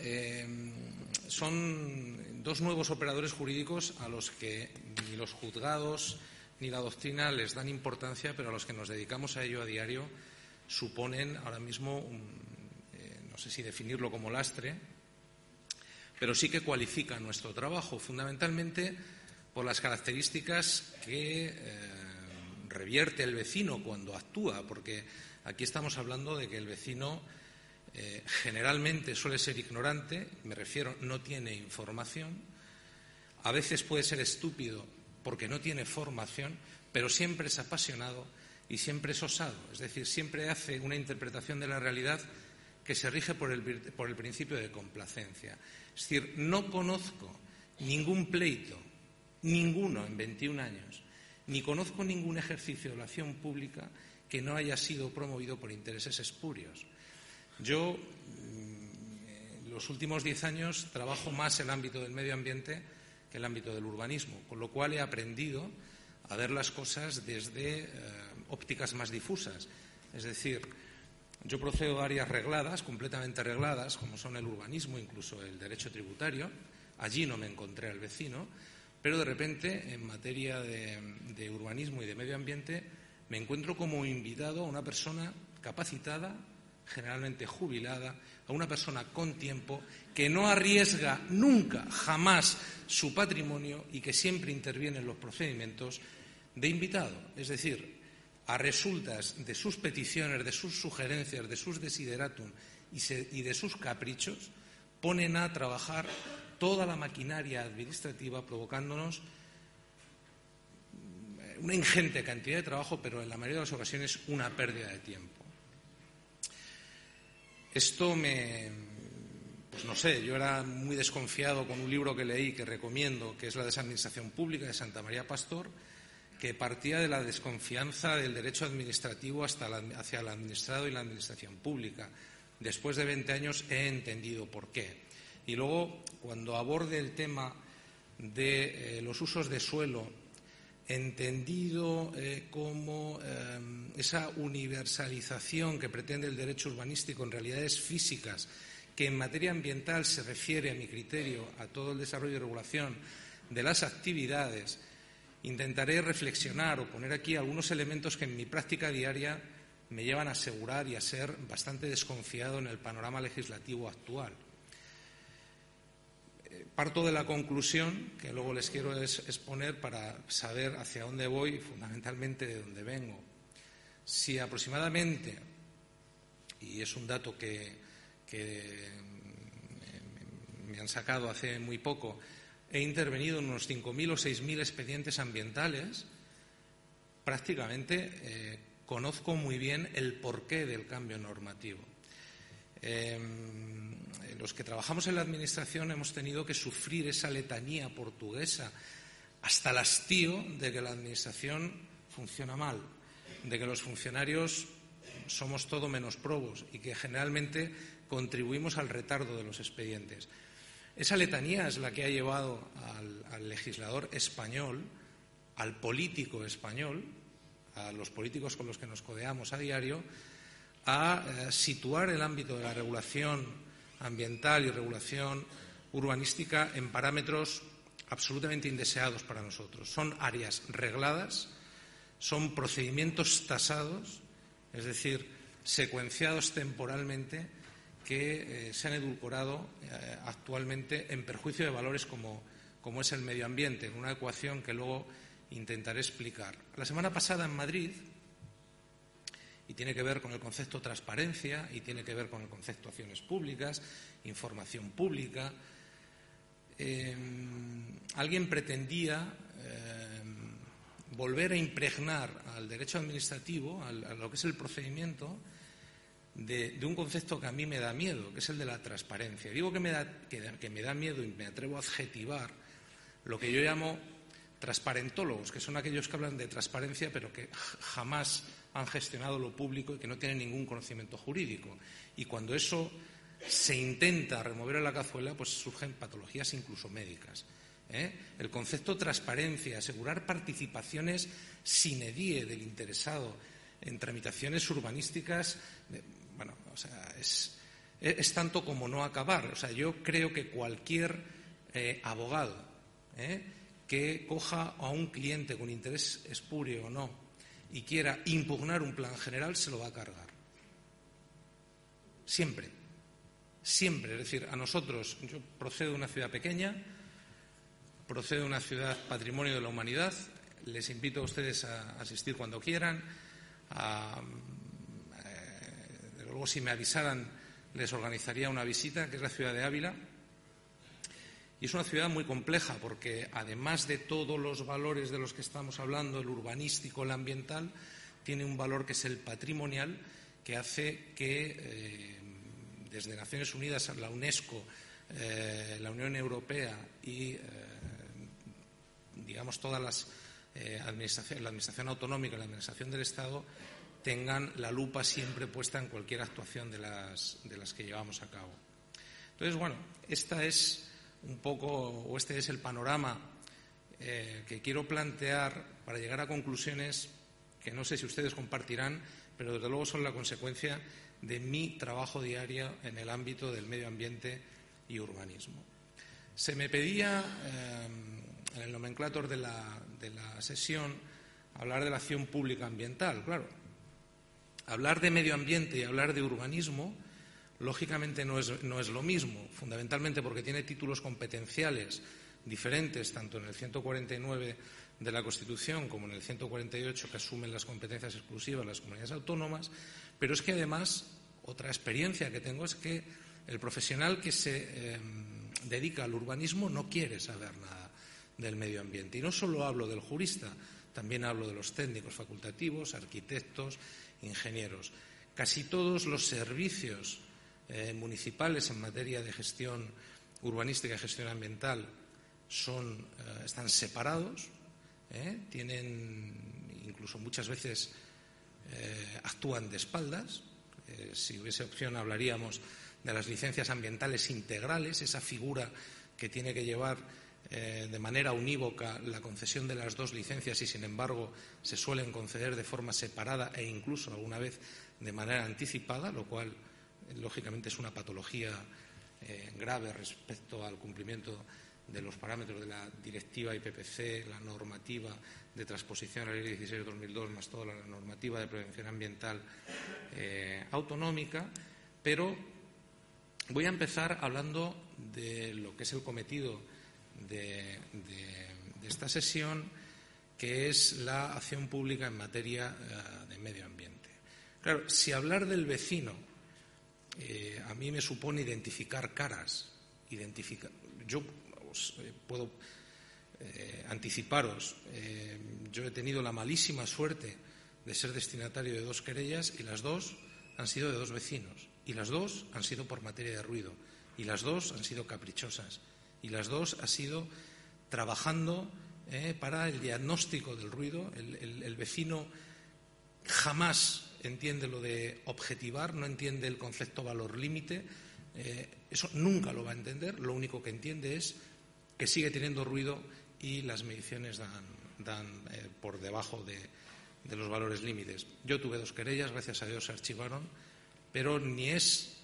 son dos nuevos operadores jurídicos a los que ni los juzgados ni la doctrina les dan importancia, pero a los que nos dedicamos a ello a diario suponen ahora mismo no sé si definirlo como lastre, pero sí que cualifica nuestro trabajo, fundamentalmente por las características que revierte el vecino cuando actúa, porque aquí estamos hablando de que el vecino generalmente suele ser ignorante, me refiero, no tiene información, a veces puede ser estúpido porque no tiene formación, pero siempre es apasionado y siempre es osado, es decir, siempre hace una interpretación de la realidad que se rige por el principio de complacencia. Es decir, no conozco ningún pleito, ninguno en 21 años, ni conozco ningún ejercicio de la acción pública que no haya sido promovido por intereses espurios. Yo, en los últimos 10 años, trabajo más el ámbito del medio ambiente que el ámbito del urbanismo, con lo cual he aprendido a ver las cosas desde ópticas más difusas. Es decir, yo procedo de áreas regladas, completamente regladas, como son el urbanismo, incluso el derecho tributario. Allí no me encontré al vecino, pero de repente, en materia de urbanismo y de medio ambiente, me encuentro como invitado a una persona capacitada, generalmente jubilada, a una persona con tiempo, que no arriesga nunca, jamás, su patrimonio y que siempre interviene en los procedimientos de invitado. Es decir, a resultas de sus peticiones, de sus sugerencias, de sus desideratum y de sus caprichos, ponen a trabajar toda la maquinaria administrativa, provocándonos una ingente cantidad de trabajo, pero en la mayoría de las ocasiones una pérdida de tiempo. Esto pues no sé, yo era muy desconfiado con un libro que leí, que recomiendo, que es La desadministración pública, de Santa María Pastor, que partía de la desconfianza del derecho administrativo hacia el administrado y la administración pública. Después de 20 años he entendido por qué. Y luego, cuando aborde el tema de los usos de suelo, entendido como esa universalización que pretende el derecho urbanístico en realidades físicas, que en materia ambiental se refiere, a mi criterio, a todo el desarrollo y regulación de las actividades, intentaré reflexionar o poner aquí algunos elementos que en mi práctica diaria me llevan a asegurar y a ser bastante desconfiado en el panorama legislativo actual. Parto de la conclusión, que luego les quiero exponer para saber hacia dónde voy y fundamentalmente de dónde vengo. Si aproximadamente, y es un dato que me han sacado hace muy poco, he intervenido en unos 5.000 o 6.000 expedientes ambientales, prácticamente conozco muy bien el porqué del cambio normativo. Los que trabajamos en la Administración hemos tenido que sufrir esa letanía portuguesa hasta el hastío de que la Administración funciona mal, de que los funcionarios somos todo menos probos y que generalmente contribuimos al retardo de los expedientes. Esa letanía es la que ha llevado al legislador español, al político español, a los políticos con los que nos codeamos a diario, a situar el ámbito de la regulación ambiental y regulación urbanística en parámetros absolutamente indeseados para nosotros. Son áreas regladas, son procedimientos tasados, es decir, secuenciados temporalmente, que se han edulcorado actualmente en perjuicio de valores como es el medio ambiente, en una ecuación que luego intentaré explicar. La semana pasada en Madrid, y tiene que ver con el concepto transparencia y tiene que ver con el concepto acciones públicas, información pública, alguien pretendía volver a impregnar al derecho administrativo, a lo que es el procedimiento, de un concepto que a mí me da miedo, que es el de la transparencia. Digo que me da miedo y me atrevo a adjetivar lo que yo llamo transparentólogos, que son aquellos que hablan de transparencia pero que jamás han gestionado lo público y que no tienen ningún conocimiento jurídico. Y cuando eso se intenta remover en la cazuela, pues surgen patologías incluso médicas. El concepto transparencia, asegurar participaciones sine die del interesado en tramitaciones urbanísticas, es tanto como no acabar. O sea, yo creo que cualquier abogado que coja a un cliente con interés espurio o no y quiera impugnar un plan general, se lo va a cargar. Siempre. siempre. Es decir, a nosotros, yo procedo de una ciudad pequeña, procedo de una ciudad patrimonio de la humanidad. Les invito a ustedes a asistir cuando quieran. Luego, si me avisaran, les organizaría una visita, que es la ciudad de Ávila. Y es una ciudad muy compleja porque, además de todos los valores de los que estamos hablando, el urbanístico, el ambiental, tiene un valor que es el patrimonial, que hace que desde Naciones Unidas, la UNESCO, la Unión Europea y digamos todas las administraciones, la Administración Autonómica y la Administración del Estado, tengan la lupa siempre puesta en cualquier actuación de las que llevamos a cabo. Entonces, bueno, esta es un poco, o este es el panorama que quiero plantear para llegar a conclusiones que no sé si ustedes compartirán, pero desde luego son la consecuencia de mi trabajo diario en el ámbito del medio ambiente y urbanismo. Se me pedía en el nomenclátor de la sesión hablar de la acción pública ambiental. Claro, hablar de medio ambiente y hablar de urbanismo lógicamente no es lo mismo, fundamentalmente porque tiene títulos competenciales diferentes, tanto en el 149 de la Constitución como en el 148, que asumen las competencias exclusivas de las comunidades autónomas, pero es que además otra experiencia que tengo es que el profesional que se dedica al urbanismo no quiere saber nada del medio ambiente. Y no solo hablo del jurista, también hablo de los técnicos facultativos, arquitectos, ingenieros. Casi todos los servicios municipales en materia de gestión urbanística y gestión ambiental están separados, tienen, incluso muchas veces actúan de espaldas. Si hubiese opción hablaríamos de las licencias ambientales integrales, esa figura que tiene que llevar de manera unívoca la concesión de las dos licencias y, sin embargo, se suelen conceder de forma separada e incluso alguna vez de manera anticipada, lo cual, lógicamente, es una patología grave respecto al cumplimiento de los parámetros de la directiva IPPC, la normativa de transposición a la Ley 16/2002, más toda la normativa de prevención ambiental autonómica. Pero voy a empezar hablando de lo que es el cometido de esta sesión, que es la acción pública en materia de medio ambiente. Claro, si hablar del vecino a mí me supone identificar caras, yo puedo anticiparos, yo he tenido la malísima suerte de ser destinatario de 2 querellas y las 2 han sido de 2 vecinos y las 2 han sido por materia de ruido y las 2 han sido caprichosas y las 2 han sido trabajando para el diagnóstico del ruido. El vecino jamás entiende lo de objetivar, no entiende el concepto valor límite, eso nunca lo va a entender. Lo único que entiende es que sigue teniendo ruido y las mediciones dan por debajo de los valores límites. Yo tuve 2 querellas, gracias a Dios se archivaron, pero ni es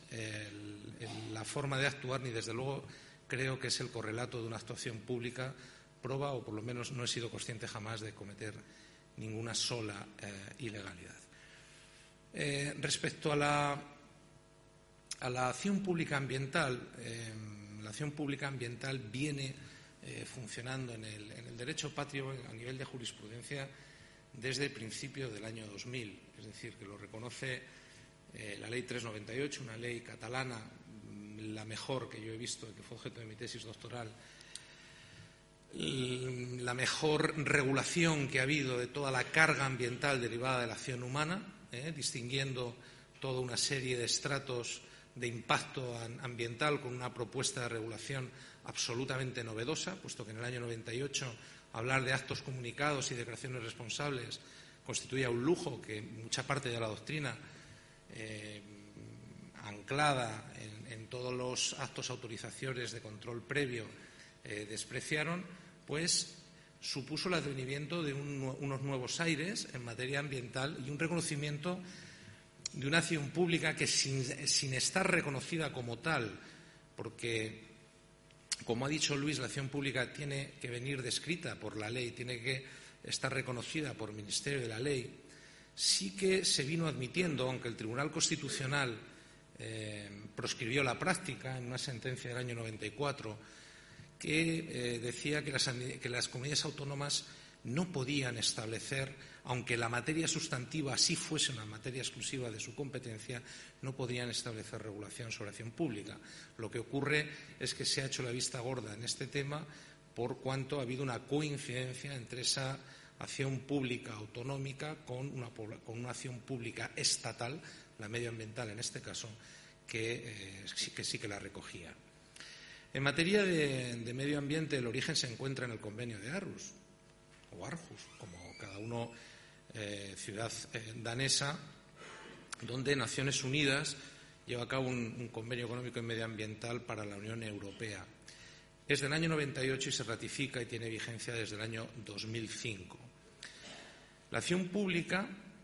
la forma de actuar, ni desde luego creo que es el correlato de una actuación pública proba, o por lo menos no he sido consciente jamás de cometer ninguna sola ilegalidad. Respecto a la acción pública ambiental, la acción pública ambiental viene funcionando en el derecho patrio a nivel de jurisprudencia desde el principio del año 2000, es decir, que lo reconoce la Ley 398, una ley catalana, la mejor que yo he visto, que fue objeto de mi tesis doctoral, la mejor regulación que ha habido de toda la carga ambiental derivada de la acción humana, distinguiendo toda una serie de estratos de impacto ambiental con una propuesta de regulación absolutamente novedosa, puesto que en el año 98 hablar de actos comunicados y declaraciones responsables constituía un lujo que mucha parte de la doctrina anclada en todos los actos autorizaciones de control previo despreciaron, pues supuso el advenimiento de unos nuevos aires en materia ambiental y un reconocimiento de una acción pública que sin estar reconocida como tal, porque, como ha dicho Luis, la acción pública tiene que venir descrita por la ley, tiene que estar reconocida por el Ministerio de la Ley, sí que se vino admitiendo, aunque el Tribunal Constitucional proscribió la práctica en una sentencia del año 94 que decía que las comunidades autónomas no podían establecer, aunque la materia sustantiva sí fuese una materia exclusiva de su competencia, no podían establecer regulación sobre acción pública. Lo que ocurre es que se ha hecho la vista gorda en este tema por cuanto ha habido una coincidencia entre esa acción pública autonómica con una acción pública estatal, la medioambiental en este caso, que sí que la recogía. En materia de medio ambiente, el origen se encuentra en el convenio de Aarhus, o Aarhus, como cada uno, ciudad danesa, donde Naciones Unidas lleva a cabo un convenio económico y medioambiental para la Unión Europea. Es del año 98 y se ratifica y tiene vigencia desde el año 2005. La acción pública,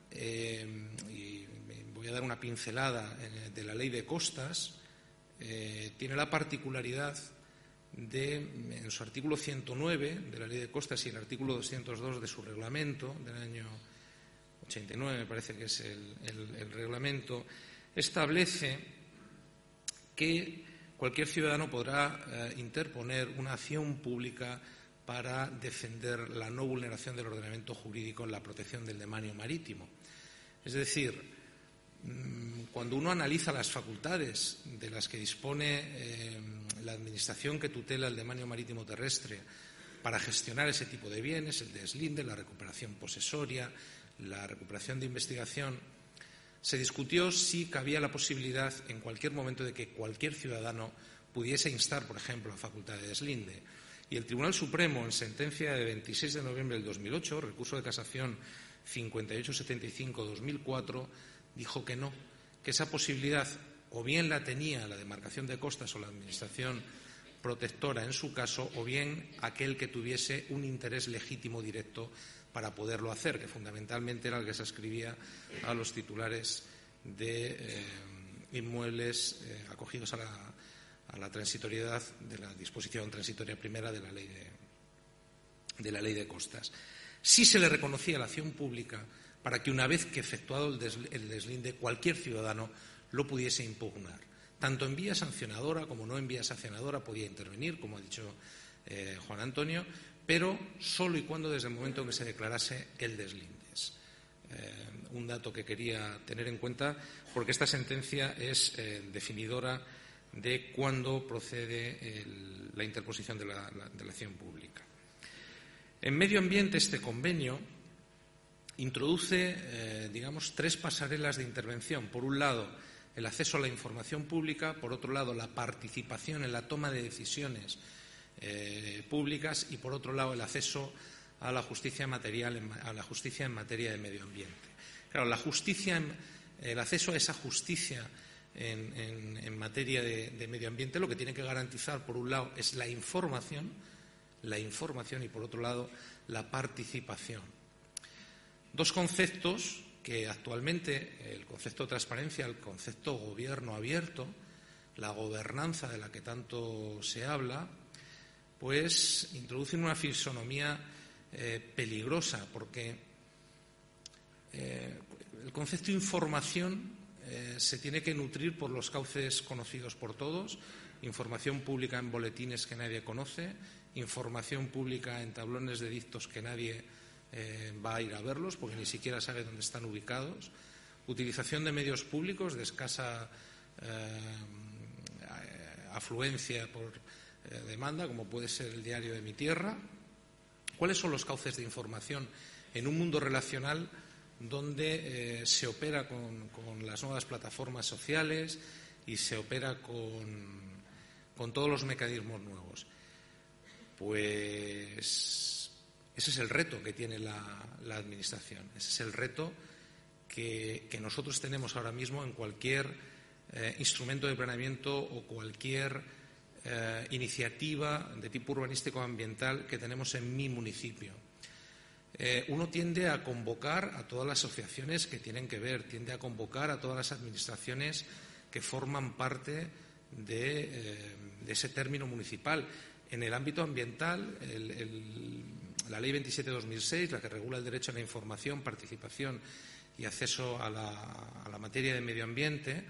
y voy a dar una pincelada de la Ley de Costas, tiene la particularidad en su artículo 109 de la Ley de Costas y el artículo 202 de su reglamento del año 89, me parece que es el reglamento, establece que cualquier ciudadano podrá interponer una acción pública para defender la no vulneración del ordenamiento jurídico en la protección del dominio marítimo. Es decir, cuando uno analiza las facultades de las que dispone la administración que tutela el dominio marítimo terrestre para gestionar ese tipo de bienes, el deslinde, la recuperación posesoria, la recuperación de investigación, se discutió si cabía la posibilidad en cualquier momento de que cualquier ciudadano pudiese instar, por ejemplo, la facultad de deslinde. Y el Tribunal Supremo, en sentencia de 26 de noviembre del 2008, recurso de casación 5875-2004, dijo que no, que esa posibilidad o bien la tenía la demarcación de costas o la administración protectora en su caso, o bien aquel que tuviese un interés legítimo directo para poderlo hacer, que fundamentalmente era el que se ascribía a los titulares de inmuebles acogidos a la transitoriedad de la disposición transitoria primera de la ley de costas. Sí se le reconocía la acción pública para que una vez que efectuado el deslinde cualquier ciudadano lo pudiese impugnar. Tanto en vía sancionadora como no en vía sancionadora podía intervenir, como ha dicho Juan Antonio, pero solo y cuando desde el momento en que se declarase el deslinde. Un dato que quería tener en cuenta porque esta sentencia es definidora de cuándo procede la interposición de la acción pública. En medio ambiente, este convenio introduce, tres pasarelas de intervención. Por un lado, el acceso a la información pública, por otro lado, la participación en la toma de decisiones públicas y, por otro lado, el acceso a la justicia material, a la justicia en materia de medio ambiente. Claro, el acceso a esa justicia en materia de medio ambiente lo que tiene que garantizar, por un lado, es la información y, por otro lado, la participación. Dos conceptos que actualmente, el concepto de transparencia, el concepto gobierno abierto, la gobernanza de la que tanto se habla, pues introducen una fisonomía peligrosa, porque el concepto de información se tiene que nutrir por los cauces conocidos por todos: información pública en boletines que nadie conoce, información pública en tablones de dictos que nadie va a ir a verlos porque ni siquiera sabe dónde están ubicados, utilización de medios públicos de escasa afluencia por demanda, como puede ser el diario de mi tierra. ¿Cuáles son los cauces de información en un mundo relacional donde se opera con las nuevas plataformas sociales y se opera con todos los mecanismos nuevos? Pues ese es el reto que tiene la Administración, ese es el reto que nosotros tenemos ahora mismo en cualquier instrumento de planeamiento o cualquier iniciativa de tipo urbanístico ambiental que tenemos en mi municipio. Uno tiende a convocar a todas las asociaciones que tienen que ver, tiende a convocar a todas las administraciones que forman parte de ese término municipal. En el ámbito ambiental, la Ley 27/2006, la que regula el derecho a la información, participación y acceso a la materia de medio ambiente,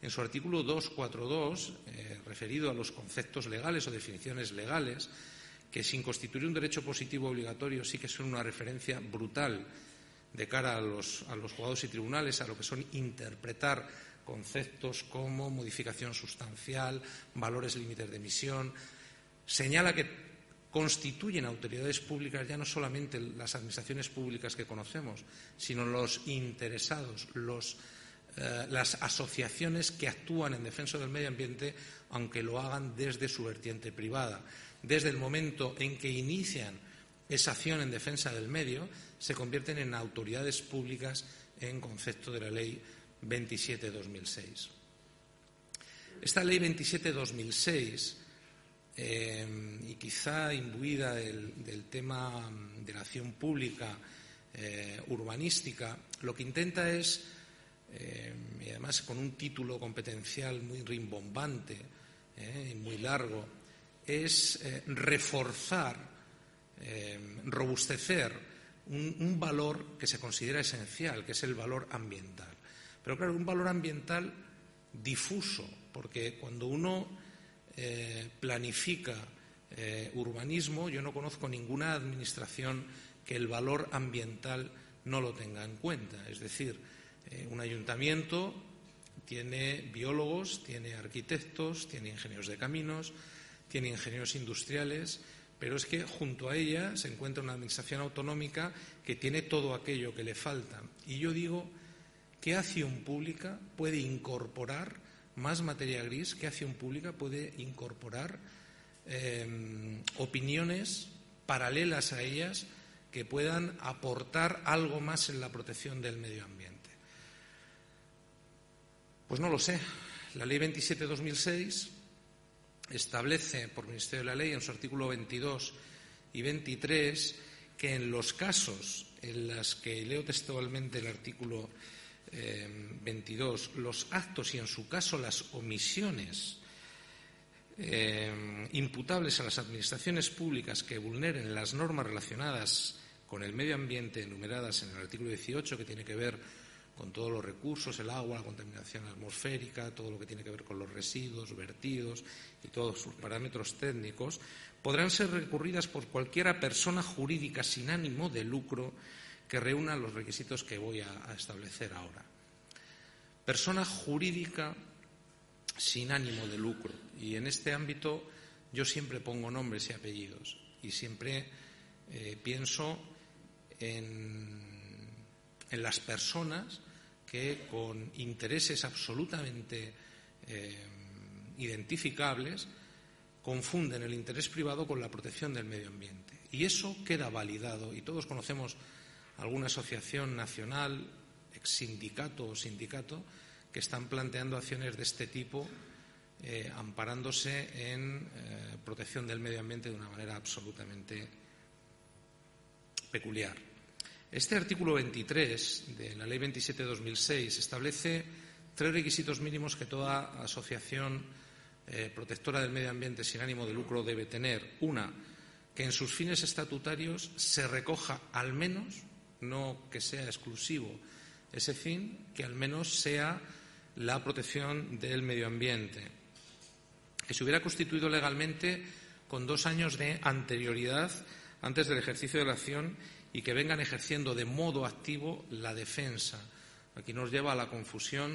en su artículo 242, referido a los conceptos legales o definiciones legales, que sin constituir un derecho positivo obligatorio sí que son una referencia brutal de cara a los juzgados y tribunales, a lo que son interpretar conceptos como modificación sustancial, valores límites de emisión. Señala que constituyen autoridades públicas ya no solamente las administraciones públicas que conocemos, sino los interesados, las asociaciones que actúan en defensa del medio ambiente, aunque lo hagan desde su vertiente privada. Desde el momento en que inician esa acción en defensa del medio, se convierten en autoridades públicas en concepto de la Ley 27/2006. Esta Ley 27/2006, y quizá imbuida del tema de la acción pública urbanística, lo que intenta es, y además con un título competencial muy rimbombante y muy largo, es reforzar, robustecer un valor que se considera esencial, que es el valor ambiental. Pero claro, un valor ambiental difuso, porque cuando uno planifica urbanismo, yo no conozco ninguna administración que el valor ambiental no lo tenga en cuenta. Es decir, un ayuntamiento tiene biólogos, tiene arquitectos, tiene ingenieros de caminos, tiene ingenieros industriales, pero es que junto a ella se encuentra una administración autonómica que tiene todo aquello que le falta. Y yo digo, ¿qué acción pública puede incorporar más materia gris? ¿Qué acción pública puede incorporar opiniones paralelas a ellas que puedan aportar algo más en la protección del medio ambiente? Pues no lo sé. La Ley 27/2006 establece por Ministerio de la Ley en su artículo 22 y 23 que en los casos en los que, leo textualmente el artículo 22, los actos y en su caso las omisiones imputables a las administraciones públicas que vulneren las normas relacionadas con el medio ambiente enumeradas en el artículo 18, que tiene que ver con todos los recursos, el agua, la contaminación atmosférica, todo lo que tiene que ver con los residuos, vertidos y todos sus parámetros técnicos, podrán ser recurridas por cualquiera persona jurídica sin ánimo de lucro que reúna los requisitos que voy a establecer ahora. Persona jurídica sin ánimo de lucro. Y en este ámbito yo siempre pongo nombres y apellidos y siempre pienso en las personas que con intereses absolutamente identificables confunden el interés privado con la protección del medio ambiente. Y eso queda validado, y todos conocemos alguna asociación nacional, ex sindicato o sindicato, que están planteando acciones de este tipo, amparándose en protección del medio ambiente de una manera absolutamente peculiar. Este artículo 23 de la Ley 27/2006 establece 3 requisitos mínimos que toda asociación protectora del medio ambiente sin ánimo de lucro debe tener. Una, que en sus fines estatutarios se recoja al menos, no que sea exclusivo ese fin, que al menos sea la protección del medio ambiente, que se hubiera constituido legalmente con 2 años de anterioridad antes del ejercicio de la acción y que vengan ejerciendo de modo activo la defensa. Aquí nos lleva a la confusión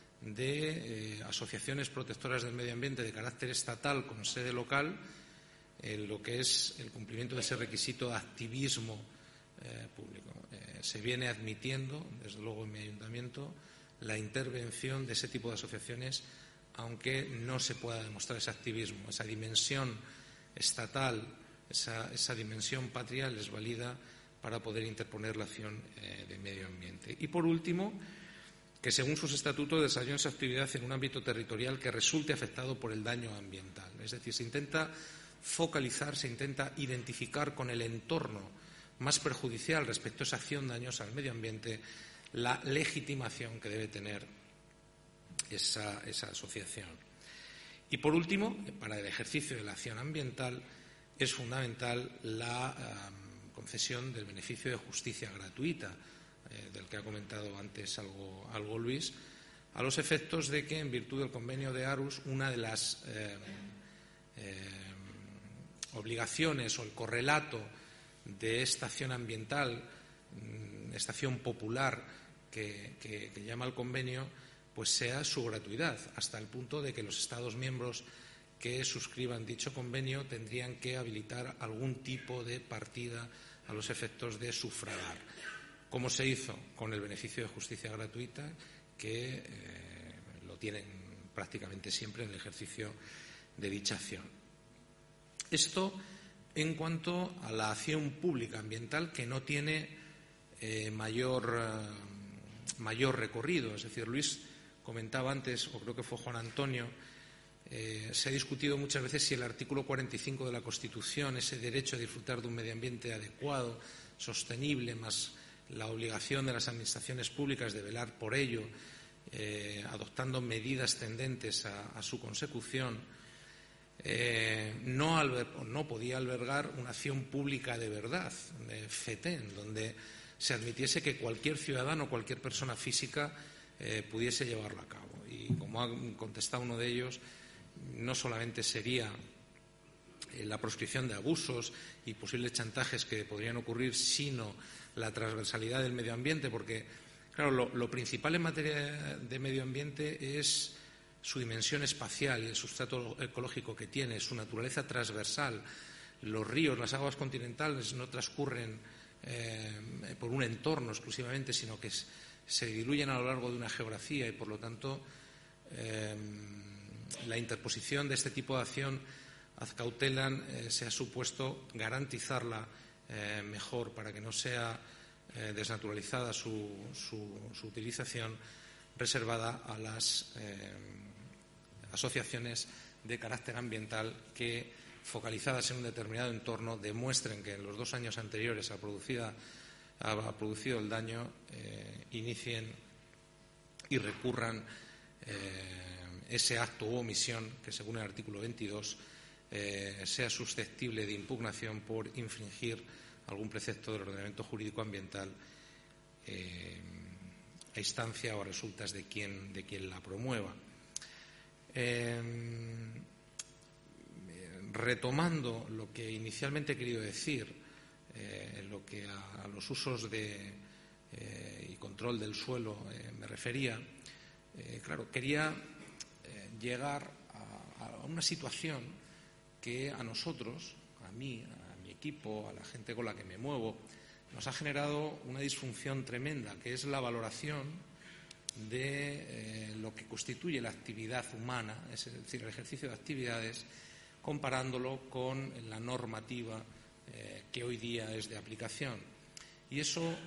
de asociaciones protectoras del medio ambiente de carácter estatal con sede local, en lo que es el cumplimiento de ese requisito de activismo público. Se viene admitiendo, desde luego en mi ayuntamiento, la intervención de ese tipo de asociaciones, aunque no se pueda demostrar ese activismo. Esa dimensión estatal, esa dimensión patria les valida para poder interponer la acción de medio ambiente. Y, por último, que según sus estatutos desarrollen su actividad en un ámbito territorial que resulte afectado por el daño ambiental. Es decir, se intenta focalizar, se intenta identificar con el entorno más perjudicial respecto a esa acción dañosa al medio ambiente la legitimación que debe tener esa asociación. Y, por último, para el ejercicio de la acción ambiental es fundamental la concesión del beneficio de justicia gratuita, del que ha comentado antes algo Luis, a los efectos de que, en virtud del convenio de Aarhus, una de las obligaciones o el correlato de esta acción ambiental, esta acción popular que llama el convenio, pues sea su gratuidad, hasta el punto de que los Estados miembros que suscriban dicho convenio tendrían que habilitar algún tipo de partida a los efectos de sufragar, como se hizo con el beneficio de justicia gratuita, que lo tienen prácticamente siempre en el ejercicio de dicha acción. Esto en cuanto a la acción pública ambiental, que no tiene mayor recorrido. Es decir, Luis comentaba antes, o creo que fue Juan Antonio, se ha discutido muchas veces si el artículo 45 de la Constitución, ese derecho a disfrutar de un medio ambiente adecuado, sostenible, más la obligación de las administraciones públicas de velar por ello, adoptando medidas tendentes a su consecución, no podía albergar una acción pública de verdad, de FETEN, donde se admitiese que cualquier ciudadano, cualquier persona física pudiese llevarlo a cabo. Y como ha contestado uno de ellos, no solamente sería la proscripción de abusos y posibles chantajes que podrían ocurrir, sino la transversalidad del medio ambiente, porque, claro, lo principal en materia de medio ambiente es su dimensión espacial y el sustrato ecológico que tiene, su naturaleza transversal. Los ríos, las aguas continentales no transcurren por un entorno exclusivamente, sino que se diluyen a lo largo de una geografía y, por lo tanto, la interposición de este tipo de acción ad cautelam se ha supuesto garantizarla mejor para que no sea desnaturalizada su utilización, reservada a las asociaciones de carácter ambiental que, focalizadas en un determinado entorno, demuestren que en los 2 años anteriores ha producido el daño, inicien y recurran ese acto u omisión que, según el artículo 22, sea susceptible de impugnación por infringir algún precepto del ordenamiento jurídico ambiental a instancia o a resultas de quien la promueva. Retomando lo que inicialmente he querido decir, lo que a los usos y control del suelo me refería, claro, quería llegar a una situación que a nosotros, a mí, a mi equipo, a la gente con la que me muevo, nos ha generado una disfunción tremenda, que es la valoración de lo que constituye la actividad humana, es decir, el ejercicio de actividades, comparándolo con la normativa que hoy día es de aplicación. Y eso,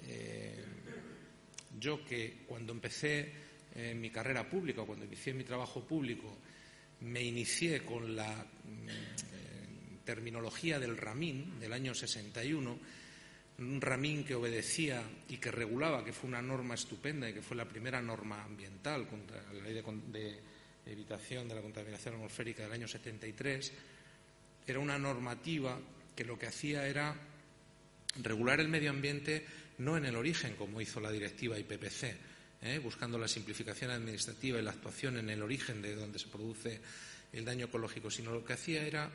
yo que cuando empecé mi carrera pública, cuando inicié mi trabajo público, me inicié con la terminología del RAMIN del año 61, un RAMIN que obedecía y que regulaba, que fue una norma estupenda y que fue la primera norma ambiental contra la ley de evitación de la contaminación atmosférica del año 73. Era una normativa que lo que hacía era regular el medio ambiente no en el origen, como hizo la directiva IPPC, buscando la simplificación administrativa y la actuación en el origen de donde se produce el daño ecológico, sino lo que hacía era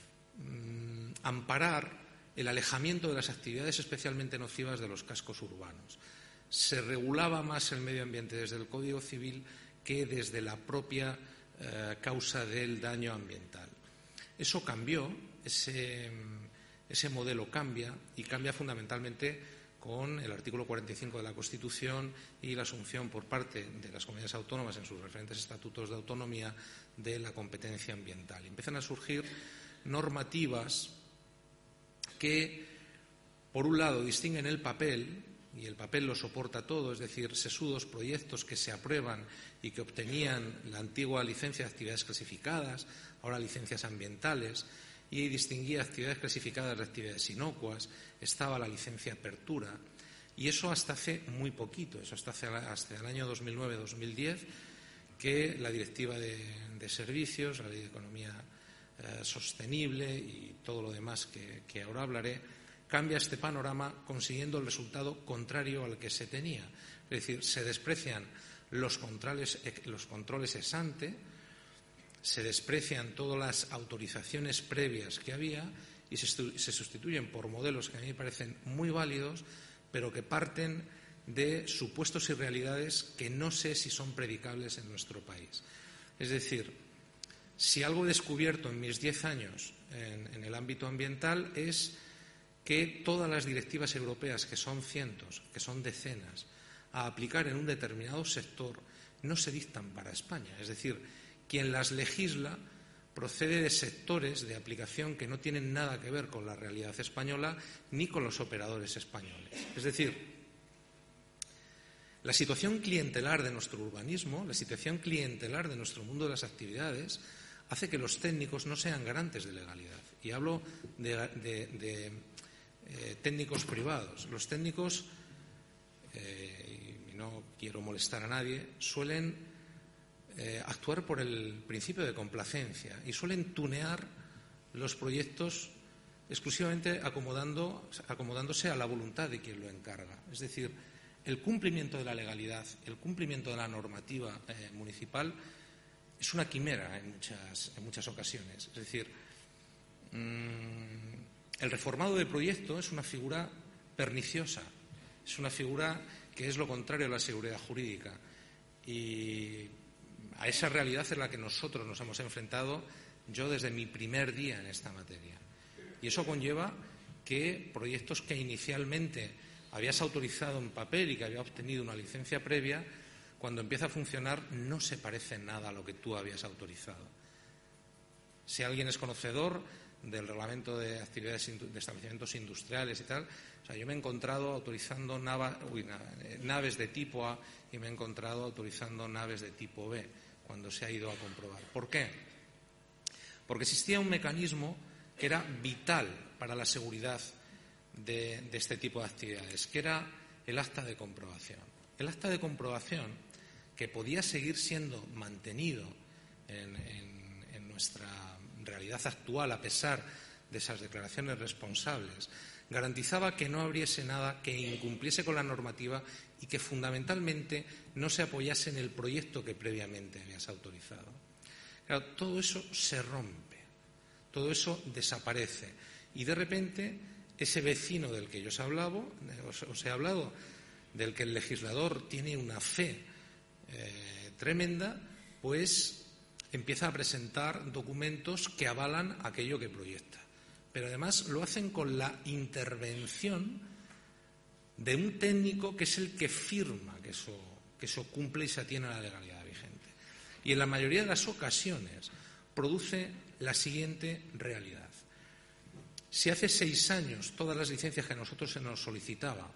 amparar el alejamiento de las actividades especialmente nocivas de los cascos urbanos. Se regulaba más el medio ambiente desde el Código Civil que desde la propia causa del daño ambiental. Eso cambió, ese modelo cambia, y cambia fundamentalmente con el artículo 45 de la Constitución y la asunción por parte de las comunidades autónomas en sus referentes estatutos de autonomía de la competencia ambiental. Y empiezan a surgir normativas que, por un lado, distinguen el papel, y el papel lo soporta todo, es decir, sesudos proyectos que se aprueban y que obtenían la antigua licencia de actividades clasificadas, ahora licencias ambientales, y distinguía actividades clasificadas de actividades inocuas, estaba la licencia apertura, y eso hasta hace muy poquito, eso hasta el año 2009-2010, que la Directiva de Servicios, la Ley de Economía Sostenible y todo lo demás que ahora hablaré, cambia este panorama consiguiendo el resultado contrario al que se tenía. Es decir, se desprecian los controles ex ante, se desprecian todas las autorizaciones previas que había y se sustituyen por modelos que a mí me parecen muy válidos, pero que parten de supuestos y realidades que no sé si son predicables en nuestro país. Es decir, si algo he descubierto en mis 10 años en el ámbito ambiental es que todas las directivas europeas, que son cientos, que son decenas, a aplicar en un determinado sector, no se dictan para España. Es decir, quien las legisla procede de sectores de aplicación que no tienen nada que ver con la realidad española ni con los operadores españoles. Es decir, la situación clientelar de nuestro urbanismo, la situación clientelar de nuestro mundo de las actividades, hace que los técnicos no sean garantes de legalidad. Y hablo de técnicos privados. Los técnicos, y no quiero molestar a nadie, suelen actuar por el principio de complacencia y suelen tunear los proyectos exclusivamente acomodándose a la voluntad de quien lo encarga. Es decir, el cumplimiento de la legalidad, el cumplimiento de la normativa municipal es una quimera en muchas ocasiones. Es decir, el reformado de proyecto es una figura perniciosa, es una figura que es lo contrario a la seguridad jurídica. Y a esa realidad es la que nosotros nos hemos enfrentado yo desde mi primer día en esta materia. Y eso conlleva que proyectos que inicialmente habías autorizado en papel y que había obtenido una licencia previa, cuando empieza a funcionar no se parece nada a lo que tú habías autorizado. Si alguien es conocedor del reglamento de actividades de establecimientos industriales y tal, o sea, yo me he encontrado autorizando naves de tipo A y me he encontrado autorizando naves de tipo B cuando se ha ido a comprobar. ¿Por qué? Porque existía un mecanismo que era vital para la seguridad de este tipo de actividades, que era el acta de comprobación. El acta de comprobación, que podía seguir siendo mantenido en nuestra realidad actual a pesar de esas declaraciones responsables, garantizaba que no abriese nada que incumpliese con la normativa y que fundamentalmente no se apoyase en el proyecto que previamente habías autorizado. Claro, todo eso se rompe, todo eso desaparece y de repente ese vecino del que yo os he hablado, del que el legislador tiene una fe tremenda, pues empieza a presentar documentos que avalan aquello que proyecta. Pero además lo hacen con la intervención de un técnico que es el que firma que eso cumple y se atiene a la legalidad vigente. Y en la mayoría de las ocasiones produce la siguiente realidad. Si hace 6 años todas las licencias que a nosotros se nos solicitaba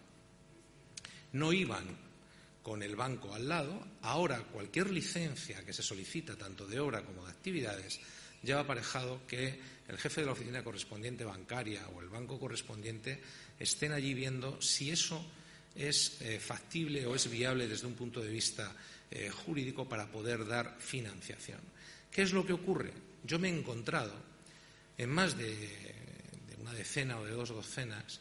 no iban con el banco al lado, ahora cualquier licencia que se solicita, tanto de obra como de actividades, lleva aparejado que el jefe de la oficina correspondiente bancaria o el banco correspondiente estén allí viendo si eso es factible o es viable desde un punto de vista jurídico para poder dar financiación. ¿Qué es lo que ocurre? Yo me he encontrado en más de una decena o de 2 docenas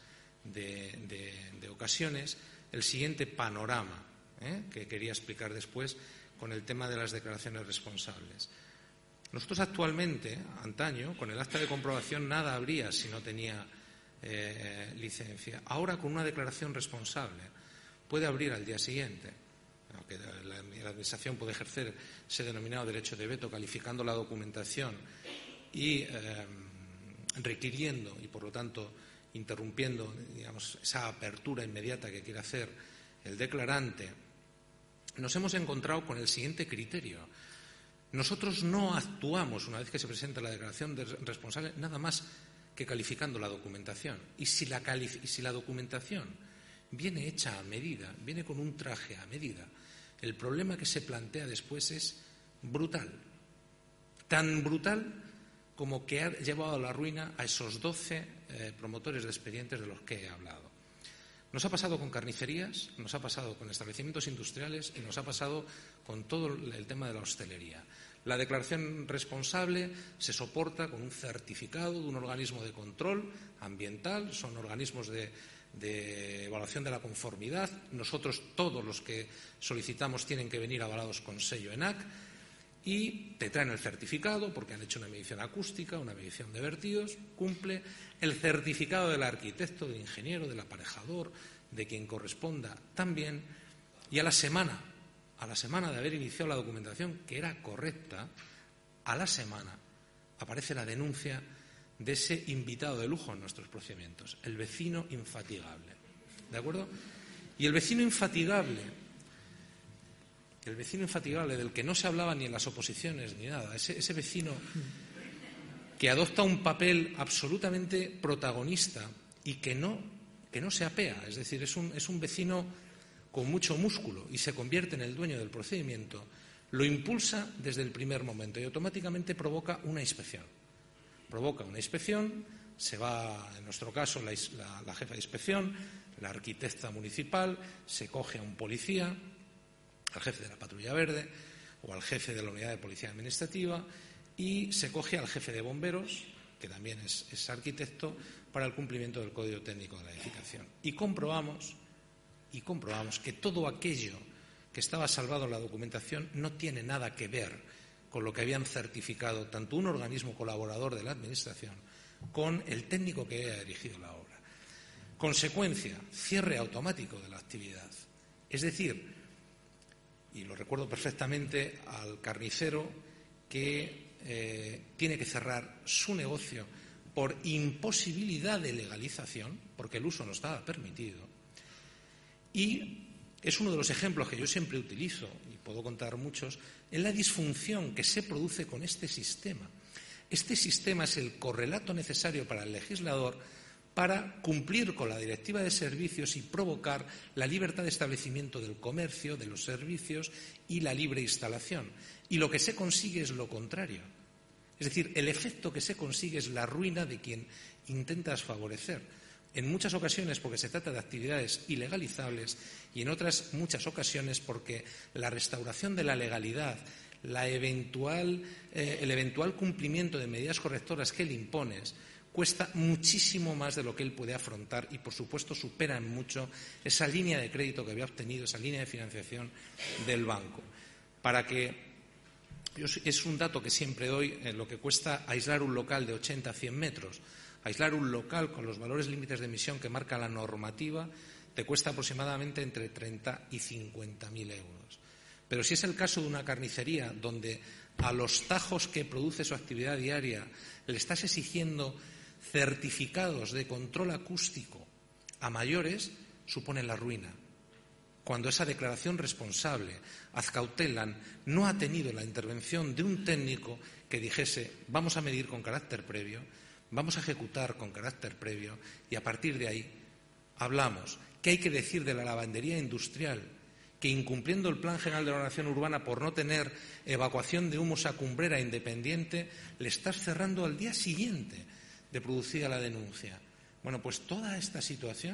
de ocasiones el siguiente panorama, que quería explicar después con el tema de las declaraciones responsables. Nosotros actualmente, antaño, con el acta de comprobación nada habría si no tenía licencia. Ahora, con una declaración responsable, puede abrir al día siguiente. Aunque la Administración puede ejercer ese denominado derecho de veto, calificando la documentación y requiriendo y, por lo tanto, interrumpiendo, digamos, esa apertura inmediata que quiere hacer el declarante. Nos hemos encontrado con el siguiente criterio. Nosotros no actuamos, una vez que se presenta la declaración responsable, nada más que calificando la documentación. Y si la documentación viene hecha a medida, viene con un traje a medida, el problema que se plantea después es brutal. Tan brutal como que ha llevado a la ruina a esos 12 promotores de expedientes de los que he hablado. Nos ha pasado con carnicerías, nos ha pasado con establecimientos industriales y nos ha pasado con todo el tema de la hostelería. La declaración responsable se soporta con un certificado de un organismo de control ambiental, son organismos de de evaluación de la conformidad. Nosotros, todos los que solicitamos, tienen que venir avalados con sello ENAC y te traen el certificado porque han hecho una medición acústica, una medición de vertidos, cumple el certificado del arquitecto, del ingeniero, del aparejador, de quien corresponda también, y a la semana de haber iniciado la documentación, que era correcta, a la semana aparece la denuncia de ese invitado de lujo en nuestros procedimientos, el vecino infatigable. ¿De acuerdo? Y el vecino infatigable del que no se hablaba ni en las oposiciones ni nada, ese vecino que adopta un papel absolutamente protagonista y que no se apea, es decir, es un vecino con mucho músculo y se convierte en el dueño del procedimiento, lo impulsa desde el primer momento y automáticamente provoca una inspección. Se va, en nuestro caso, la jefa de inspección, la arquitecta municipal, se coge a un policía, al jefe de la patrulla verde o al jefe de la unidad de policía administrativa, y se coge al jefe de bomberos, que también es arquitecto, para el cumplimiento del Código Técnico de la Edificación. Y comprobamos que todo aquello que estaba salvado en la documentación no tiene nada que ver con lo que habían certificado tanto un organismo colaborador de la Administración con el técnico que había dirigido la obra. Consecuencia, cierre automático de la actividad. Es decir, y lo recuerdo perfectamente, al carnicero que tiene que cerrar su negocio por imposibilidad de legalización, porque el uso no estaba permitido. Y es uno de los ejemplos que yo siempre utilizo, y puedo contar muchos, en la disfunción que se produce con este sistema. Este sistema es el correlato necesario para el legislador para cumplir con la Directiva de Servicios y provocar la libertad de establecimiento del comercio, de los servicios y la libre instalación. Y lo que se consigue es lo contrario. Es decir, el efecto que se consigue es la ruina de quien intentas favorecer. En muchas ocasiones porque se trata de actividades ilegalizables y en otras muchas ocasiones porque la restauración de la legalidad, el eventual cumplimiento de medidas correctoras que le impones, cuesta muchísimo más de lo que él puede afrontar y, por supuesto, supera en mucho esa línea de crédito que había obtenido, esa línea de financiación del banco. Es un dato que siempre doy, lo que cuesta aislar un local de 80 a 100 metros. Aislar un local con los valores límites de emisión que marca la normativa te cuesta aproximadamente entre 30 y 50.000 euros. Pero si es el caso de una carnicería donde a los tajos que produce su actividad diaria le estás exigiendo certificados de control acústico a mayores, supone la ruina. Cuando esa declaración responsable, Azcautelan, no ha tenido la intervención de un técnico que dijese vamos a medir con carácter previo, vamos a ejecutar con carácter previo y a partir de ahí hablamos. ¿Qué hay que decir de la lavandería industrial? Que incumpliendo el Plan General de Ordenación Urbana por no tener evacuación de humos a cumbrera independiente, le estás cerrando al día siguiente de producida la denuncia. Bueno, pues toda esta situación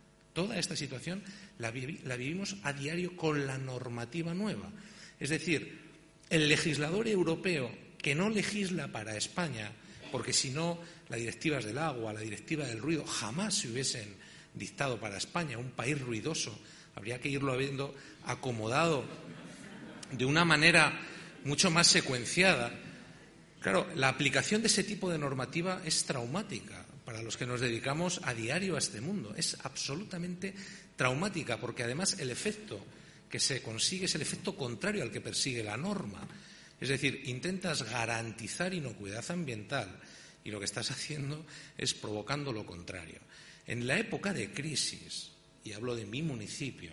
la vivimos a diario con la normativa nueva. Es decir, el legislador europeo que no legisla para España, porque si no, las directivas del agua, la directiva del ruido, jamás se hubiesen dictado para España, un país ruidoso. Habría que irlo habiendo acomodado de una manera mucho más secuenciada. Claro, la aplicación de ese tipo de normativa es traumática para los que nos dedicamos a diario a este mundo. Es absolutamente traumática porque además el efecto que se consigue es el efecto contrario al que persigue la norma. Es decir, intentas garantizar inocuidad ambiental y lo que estás haciendo es provocando lo contrario. En la época de crisis, y hablo de mi municipio,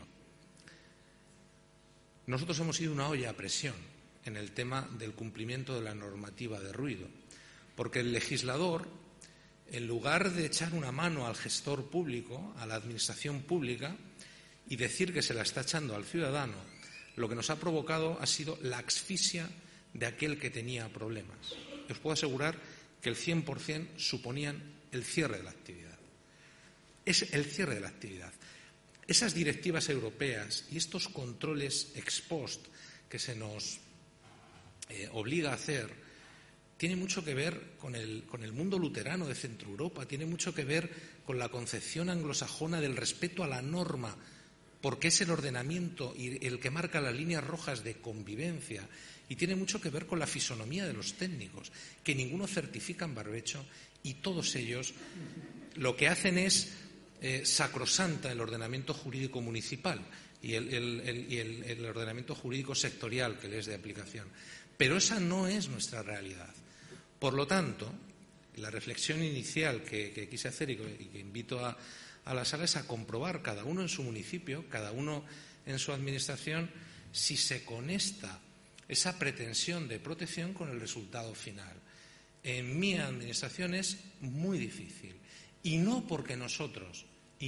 nosotros hemos sido una olla a presión en el tema del cumplimiento de la normativa de ruido, porque el legislador, en lugar de echar una mano al gestor público, a la administración pública, y decir que se la está echando al ciudadano, lo que nos ha provocado ha sido la asfixia de aquel que tenía problemas. Os puedo asegurar que el 100% suponían el cierre de la actividad. Es el cierre de la actividad. Esas directivas europeas y estos controles ex post que se nos obliga a hacer tiene mucho que ver con el mundo luterano de Centro Europa, tiene mucho que ver con la concepción anglosajona del respeto a la norma, porque es el ordenamiento y el que marca las líneas rojas de convivencia, y tiene mucho que ver con la fisonomía de los técnicos, que ninguno certifica en barbecho y todos ellos lo que hacen es sacrosanta el ordenamiento jurídico municipal y el ordenamiento jurídico sectorial que le es de aplicación. Pero esa no es nuestra realidad. Por lo tanto, la reflexión inicial que quise hacer y que invito a la sala es a comprobar cada uno en su municipio, cada uno en su administración, si se conecta esa pretensión de protección con el resultado final. En mi administración es muy difícil, y no porque nosotros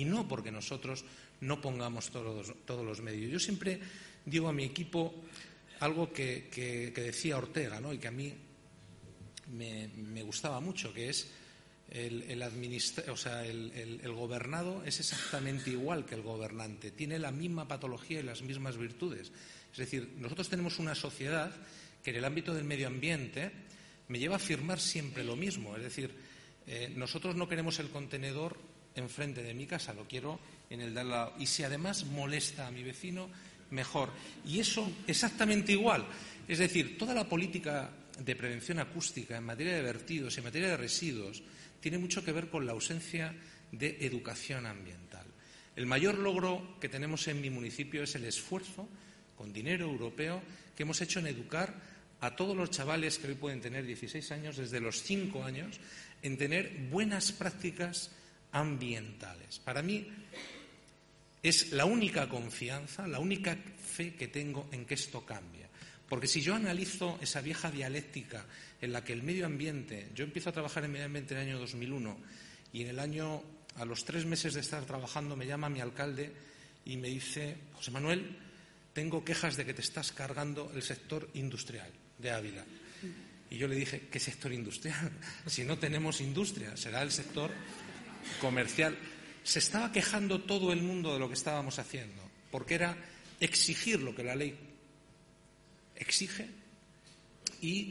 no pongamos todos los medios. Yo siempre digo a mi equipo algo que decía Ortega, ¿no?, y que a mí me gustaba mucho, que es el gobernado es exactamente igual que el gobernante, tiene la misma patología y las mismas virtudes. Es decir, nosotros tenemos una sociedad que en el ámbito del medio ambiente me lleva a afirmar siempre lo mismo. Es decir, nosotros no queremos el contenedor enfrente de mi casa, lo quiero en el de al lado. Y si además molesta a mi vecino, mejor. Y eso exactamente igual. Es decir, toda la política de prevención acústica en materia de vertidos y en materia de residuos tiene mucho que ver con la ausencia de educación ambiental. El mayor logro que tenemos en mi municipio es el esfuerzo, con dinero europeo, que hemos hecho en educar a todos los chavales que hoy pueden tener 16 años, desde los 5 años, en tener buenas prácticas ambientales. Para mí es la única confianza, la única fe que tengo en que esto cambie. Porque si yo analizo esa vieja dialéctica en la que el medio ambiente, yo empiezo a trabajar en medio ambiente en el año 2001 y a los 3 meses de estar trabajando me llama mi alcalde y me dice: José Manuel, tengo quejas de que te estás cargando el sector industrial de Ávila. Y yo le dije: ¿qué sector industrial? Si no tenemos industria, será el sector comercial. Se estaba quejando todo el mundo de lo que estábamos haciendo, porque era exigir lo que la ley exige y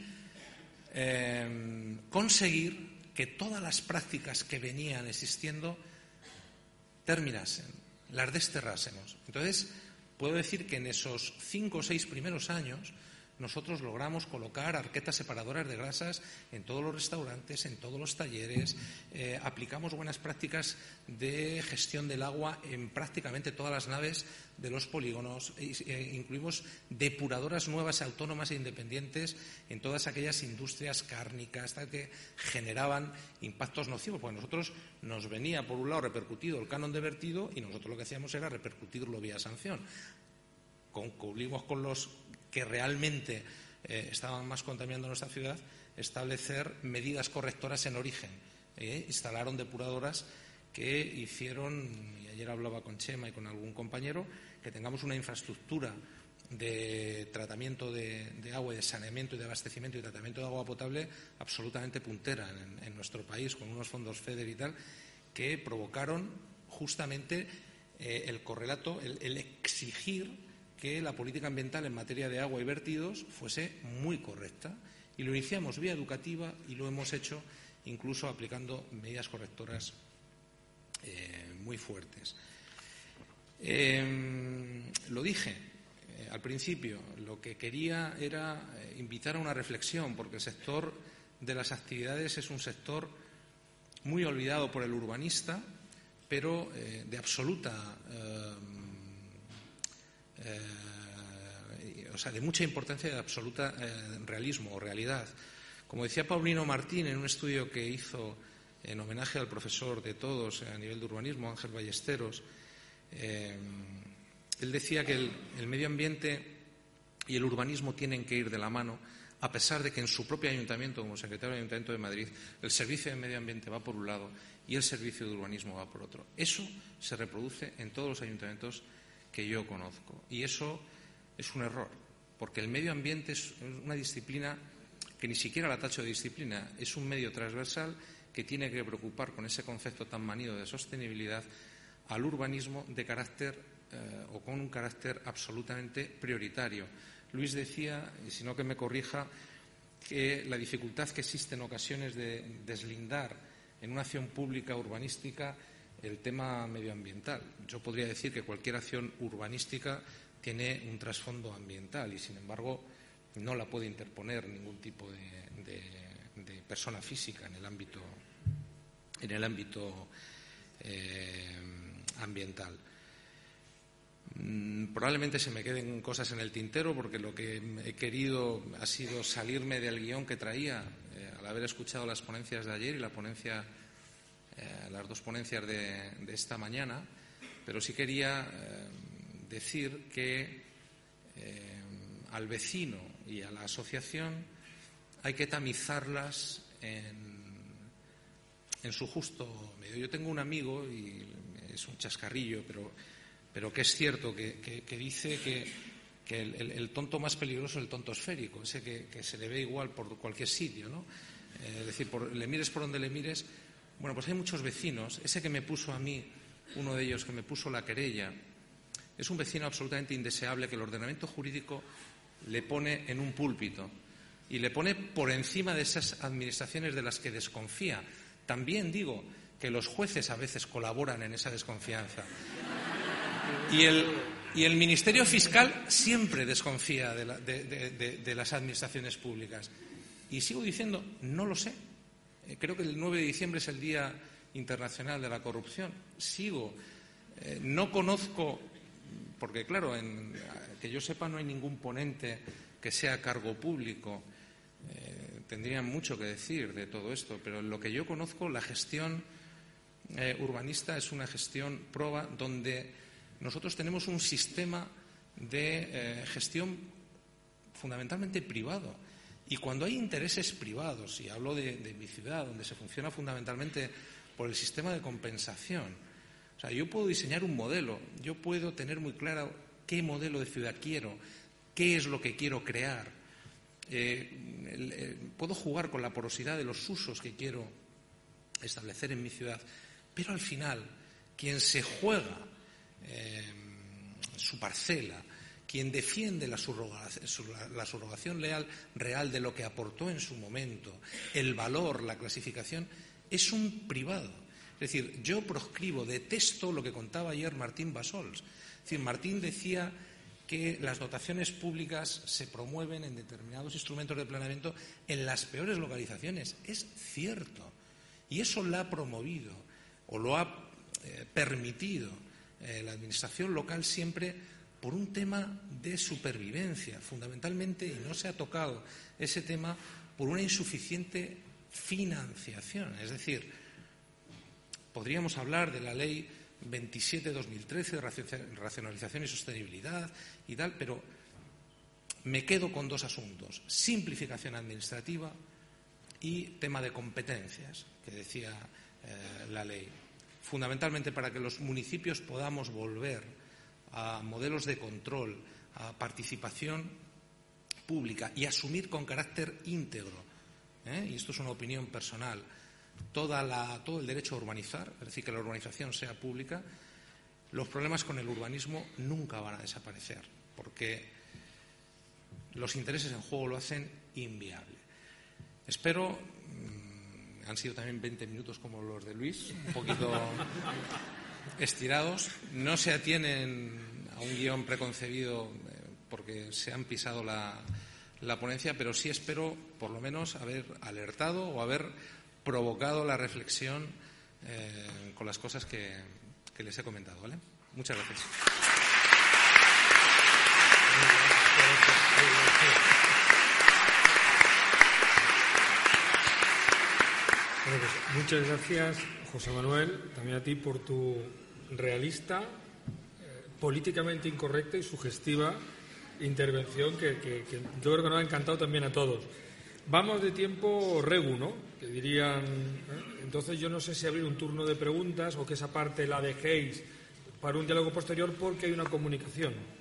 conseguir que todas las prácticas que venían existiendo terminasen, las desterrásemos. Entonces, puedo decir que en esos 5 o 6 primeros años nosotros logramos colocar arquetas separadoras de grasas en todos los restaurantes, en todos los talleres, aplicamos buenas prácticas de gestión del agua en prácticamente todas las naves de los polígonos, incluimos depuradoras nuevas, autónomas e independientes en todas aquellas industrias cárnicas que generaban impactos nocivos, porque nosotros nos venía por un lado repercutido el canon de vertido y nosotros lo que hacíamos era repercutirlo vía sanción. Concluimos con los que realmente estaban más contaminando nuestra ciudad, establecer medidas correctoras en origen. Instalaron depuradoras que hicieron, y ayer hablaba con Chema y con algún compañero, que tengamos una infraestructura de tratamiento de agua y de saneamiento y de abastecimiento y tratamiento de agua potable absolutamente puntera en nuestro país, con unos fondos FEDER y tal, que provocaron justamente el correlato, el exigir que la política ambiental en materia de agua y vertidos fuese muy correcta. Y lo iniciamos vía educativa y lo hemos hecho incluso aplicando medidas correctoras muy fuertes. Lo dije al principio, lo que quería era invitar a una reflexión, porque el sector de las actividades es un sector muy olvidado por el urbanista, pero de absoluta de mucha importancia y de absoluta realismo o realidad. Como decía Paulino Martín en un estudio que hizo en homenaje al profesor de todos a nivel de urbanismo, Ángel Ballesteros, él decía que el medio ambiente y el urbanismo tienen que ir de la mano, a pesar de que en su propio ayuntamiento, como secretario del Ayuntamiento de Madrid, el servicio de medio ambiente va por un lado y el servicio de urbanismo va por otro. Eso se reproduce en todos los ayuntamientos que yo conozco. Y eso es un error, porque el medio ambiente es una disciplina que ni siquiera la tacho de disciplina, es un medio transversal que tiene que preocupar con ese concepto tan manido de sostenibilidad al urbanismo de carácter o con un carácter absolutamente prioritario. Luis decía, y si no que me corrija, que la dificultad que existe en ocasiones de deslindar en una acción pública urbanística el tema medioambiental. Yo podría decir que cualquier acción urbanística tiene un trasfondo ambiental y, sin embargo, no la puede interponer ningún tipo de persona física en el ámbito ambiental. Probablemente se me queden cosas en el tintero porque lo que he querido ha sido salirme del guión que traía al haber escuchado las ponencias de ayer y las dos ponencias de esta mañana, pero sí quería decir que al vecino y a la asociación hay que tamizarlas en su justo medio. Yo tengo un amigo, y es un chascarrillo, pero que es cierto, que dice que el tonto más peligroso es el tonto esférico, ese que se le ve igual por cualquier sitio, ¿no? Es decir, le mires por donde le mires. Bueno, pues hay muchos vecinos. Ese que me puso a mí, uno de ellos que me puso la querella, es un vecino absolutamente indeseable que el ordenamiento jurídico le pone en un púlpito y le pone por encima de esas administraciones de las que desconfía. También digo que los jueces a veces colaboran en esa desconfianza. Y el Ministerio Fiscal siempre desconfía de las administraciones públicas. Y sigo diciendo, no lo sé. Creo que el 9 de diciembre es el Día Internacional de la Corrupción. No conozco, porque claro, que yo sepa no hay ningún ponente que sea cargo público. Tendrían mucho que decir de todo esto, pero en lo que yo conozco, la gestión urbanista es una gestión proba donde nosotros tenemos un sistema de gestión fundamentalmente privado. Y cuando hay intereses privados, y hablo de mi ciudad, donde se funciona fundamentalmente por el sistema de compensación, o sea, yo puedo diseñar un modelo, yo puedo tener muy claro qué modelo de ciudad quiero, qué es lo que quiero crear, puedo jugar con la porosidad de los usos que quiero establecer en mi ciudad, pero al final, quien se juega su parcela, quien defiende la subrogación real de lo que aportó en su momento, el valor, la clasificación, es un privado. Es decir, yo proscribo, detesto lo que contaba ayer Martín Bassols. Es decir, Martín decía que las dotaciones públicas se promueven en determinados instrumentos de planeamiento en las peores localizaciones. Es cierto. Y eso lo ha promovido o lo ha permitido la administración local siempre por un tema de supervivencia, fundamentalmente, y no se ha tocado ese tema por una insuficiente financiación. Es decir, podríamos hablar de la Ley 27/2013 de racionalización y sostenibilidad y tal, pero me quedo con dos asuntos: simplificación administrativa y tema de competencias, que decía la ley, fundamentalmente para que los municipios podamos volver a modelos de control, a participación pública y asumir con carácter íntegro, y esto es una opinión personal, todo el derecho a urbanizar, es decir, que la urbanización sea pública. Los problemas con el urbanismo nunca van a desaparecer, porque los intereses en juego lo hacen inviable. Espero, han sido también 20 minutos como los de Luis, un poquito estirados, no se atienen a un guión preconcebido porque se han pisado la ponencia, pero sí espero por lo menos haber alertado o haber provocado la reflexión con las cosas que les he comentado, ¿vale? Muchas gracias. Bueno, pues muchas gracias, José Manuel, también a ti por tu realista, políticamente incorrecta y sugestiva intervención que yo creo que nos ha encantado también a todos. Vamos de tiempo regu, ¿no? Que dirían. Entonces yo no sé si abrir un turno de preguntas o que esa parte la dejéis para un diálogo posterior porque hay una comunicación.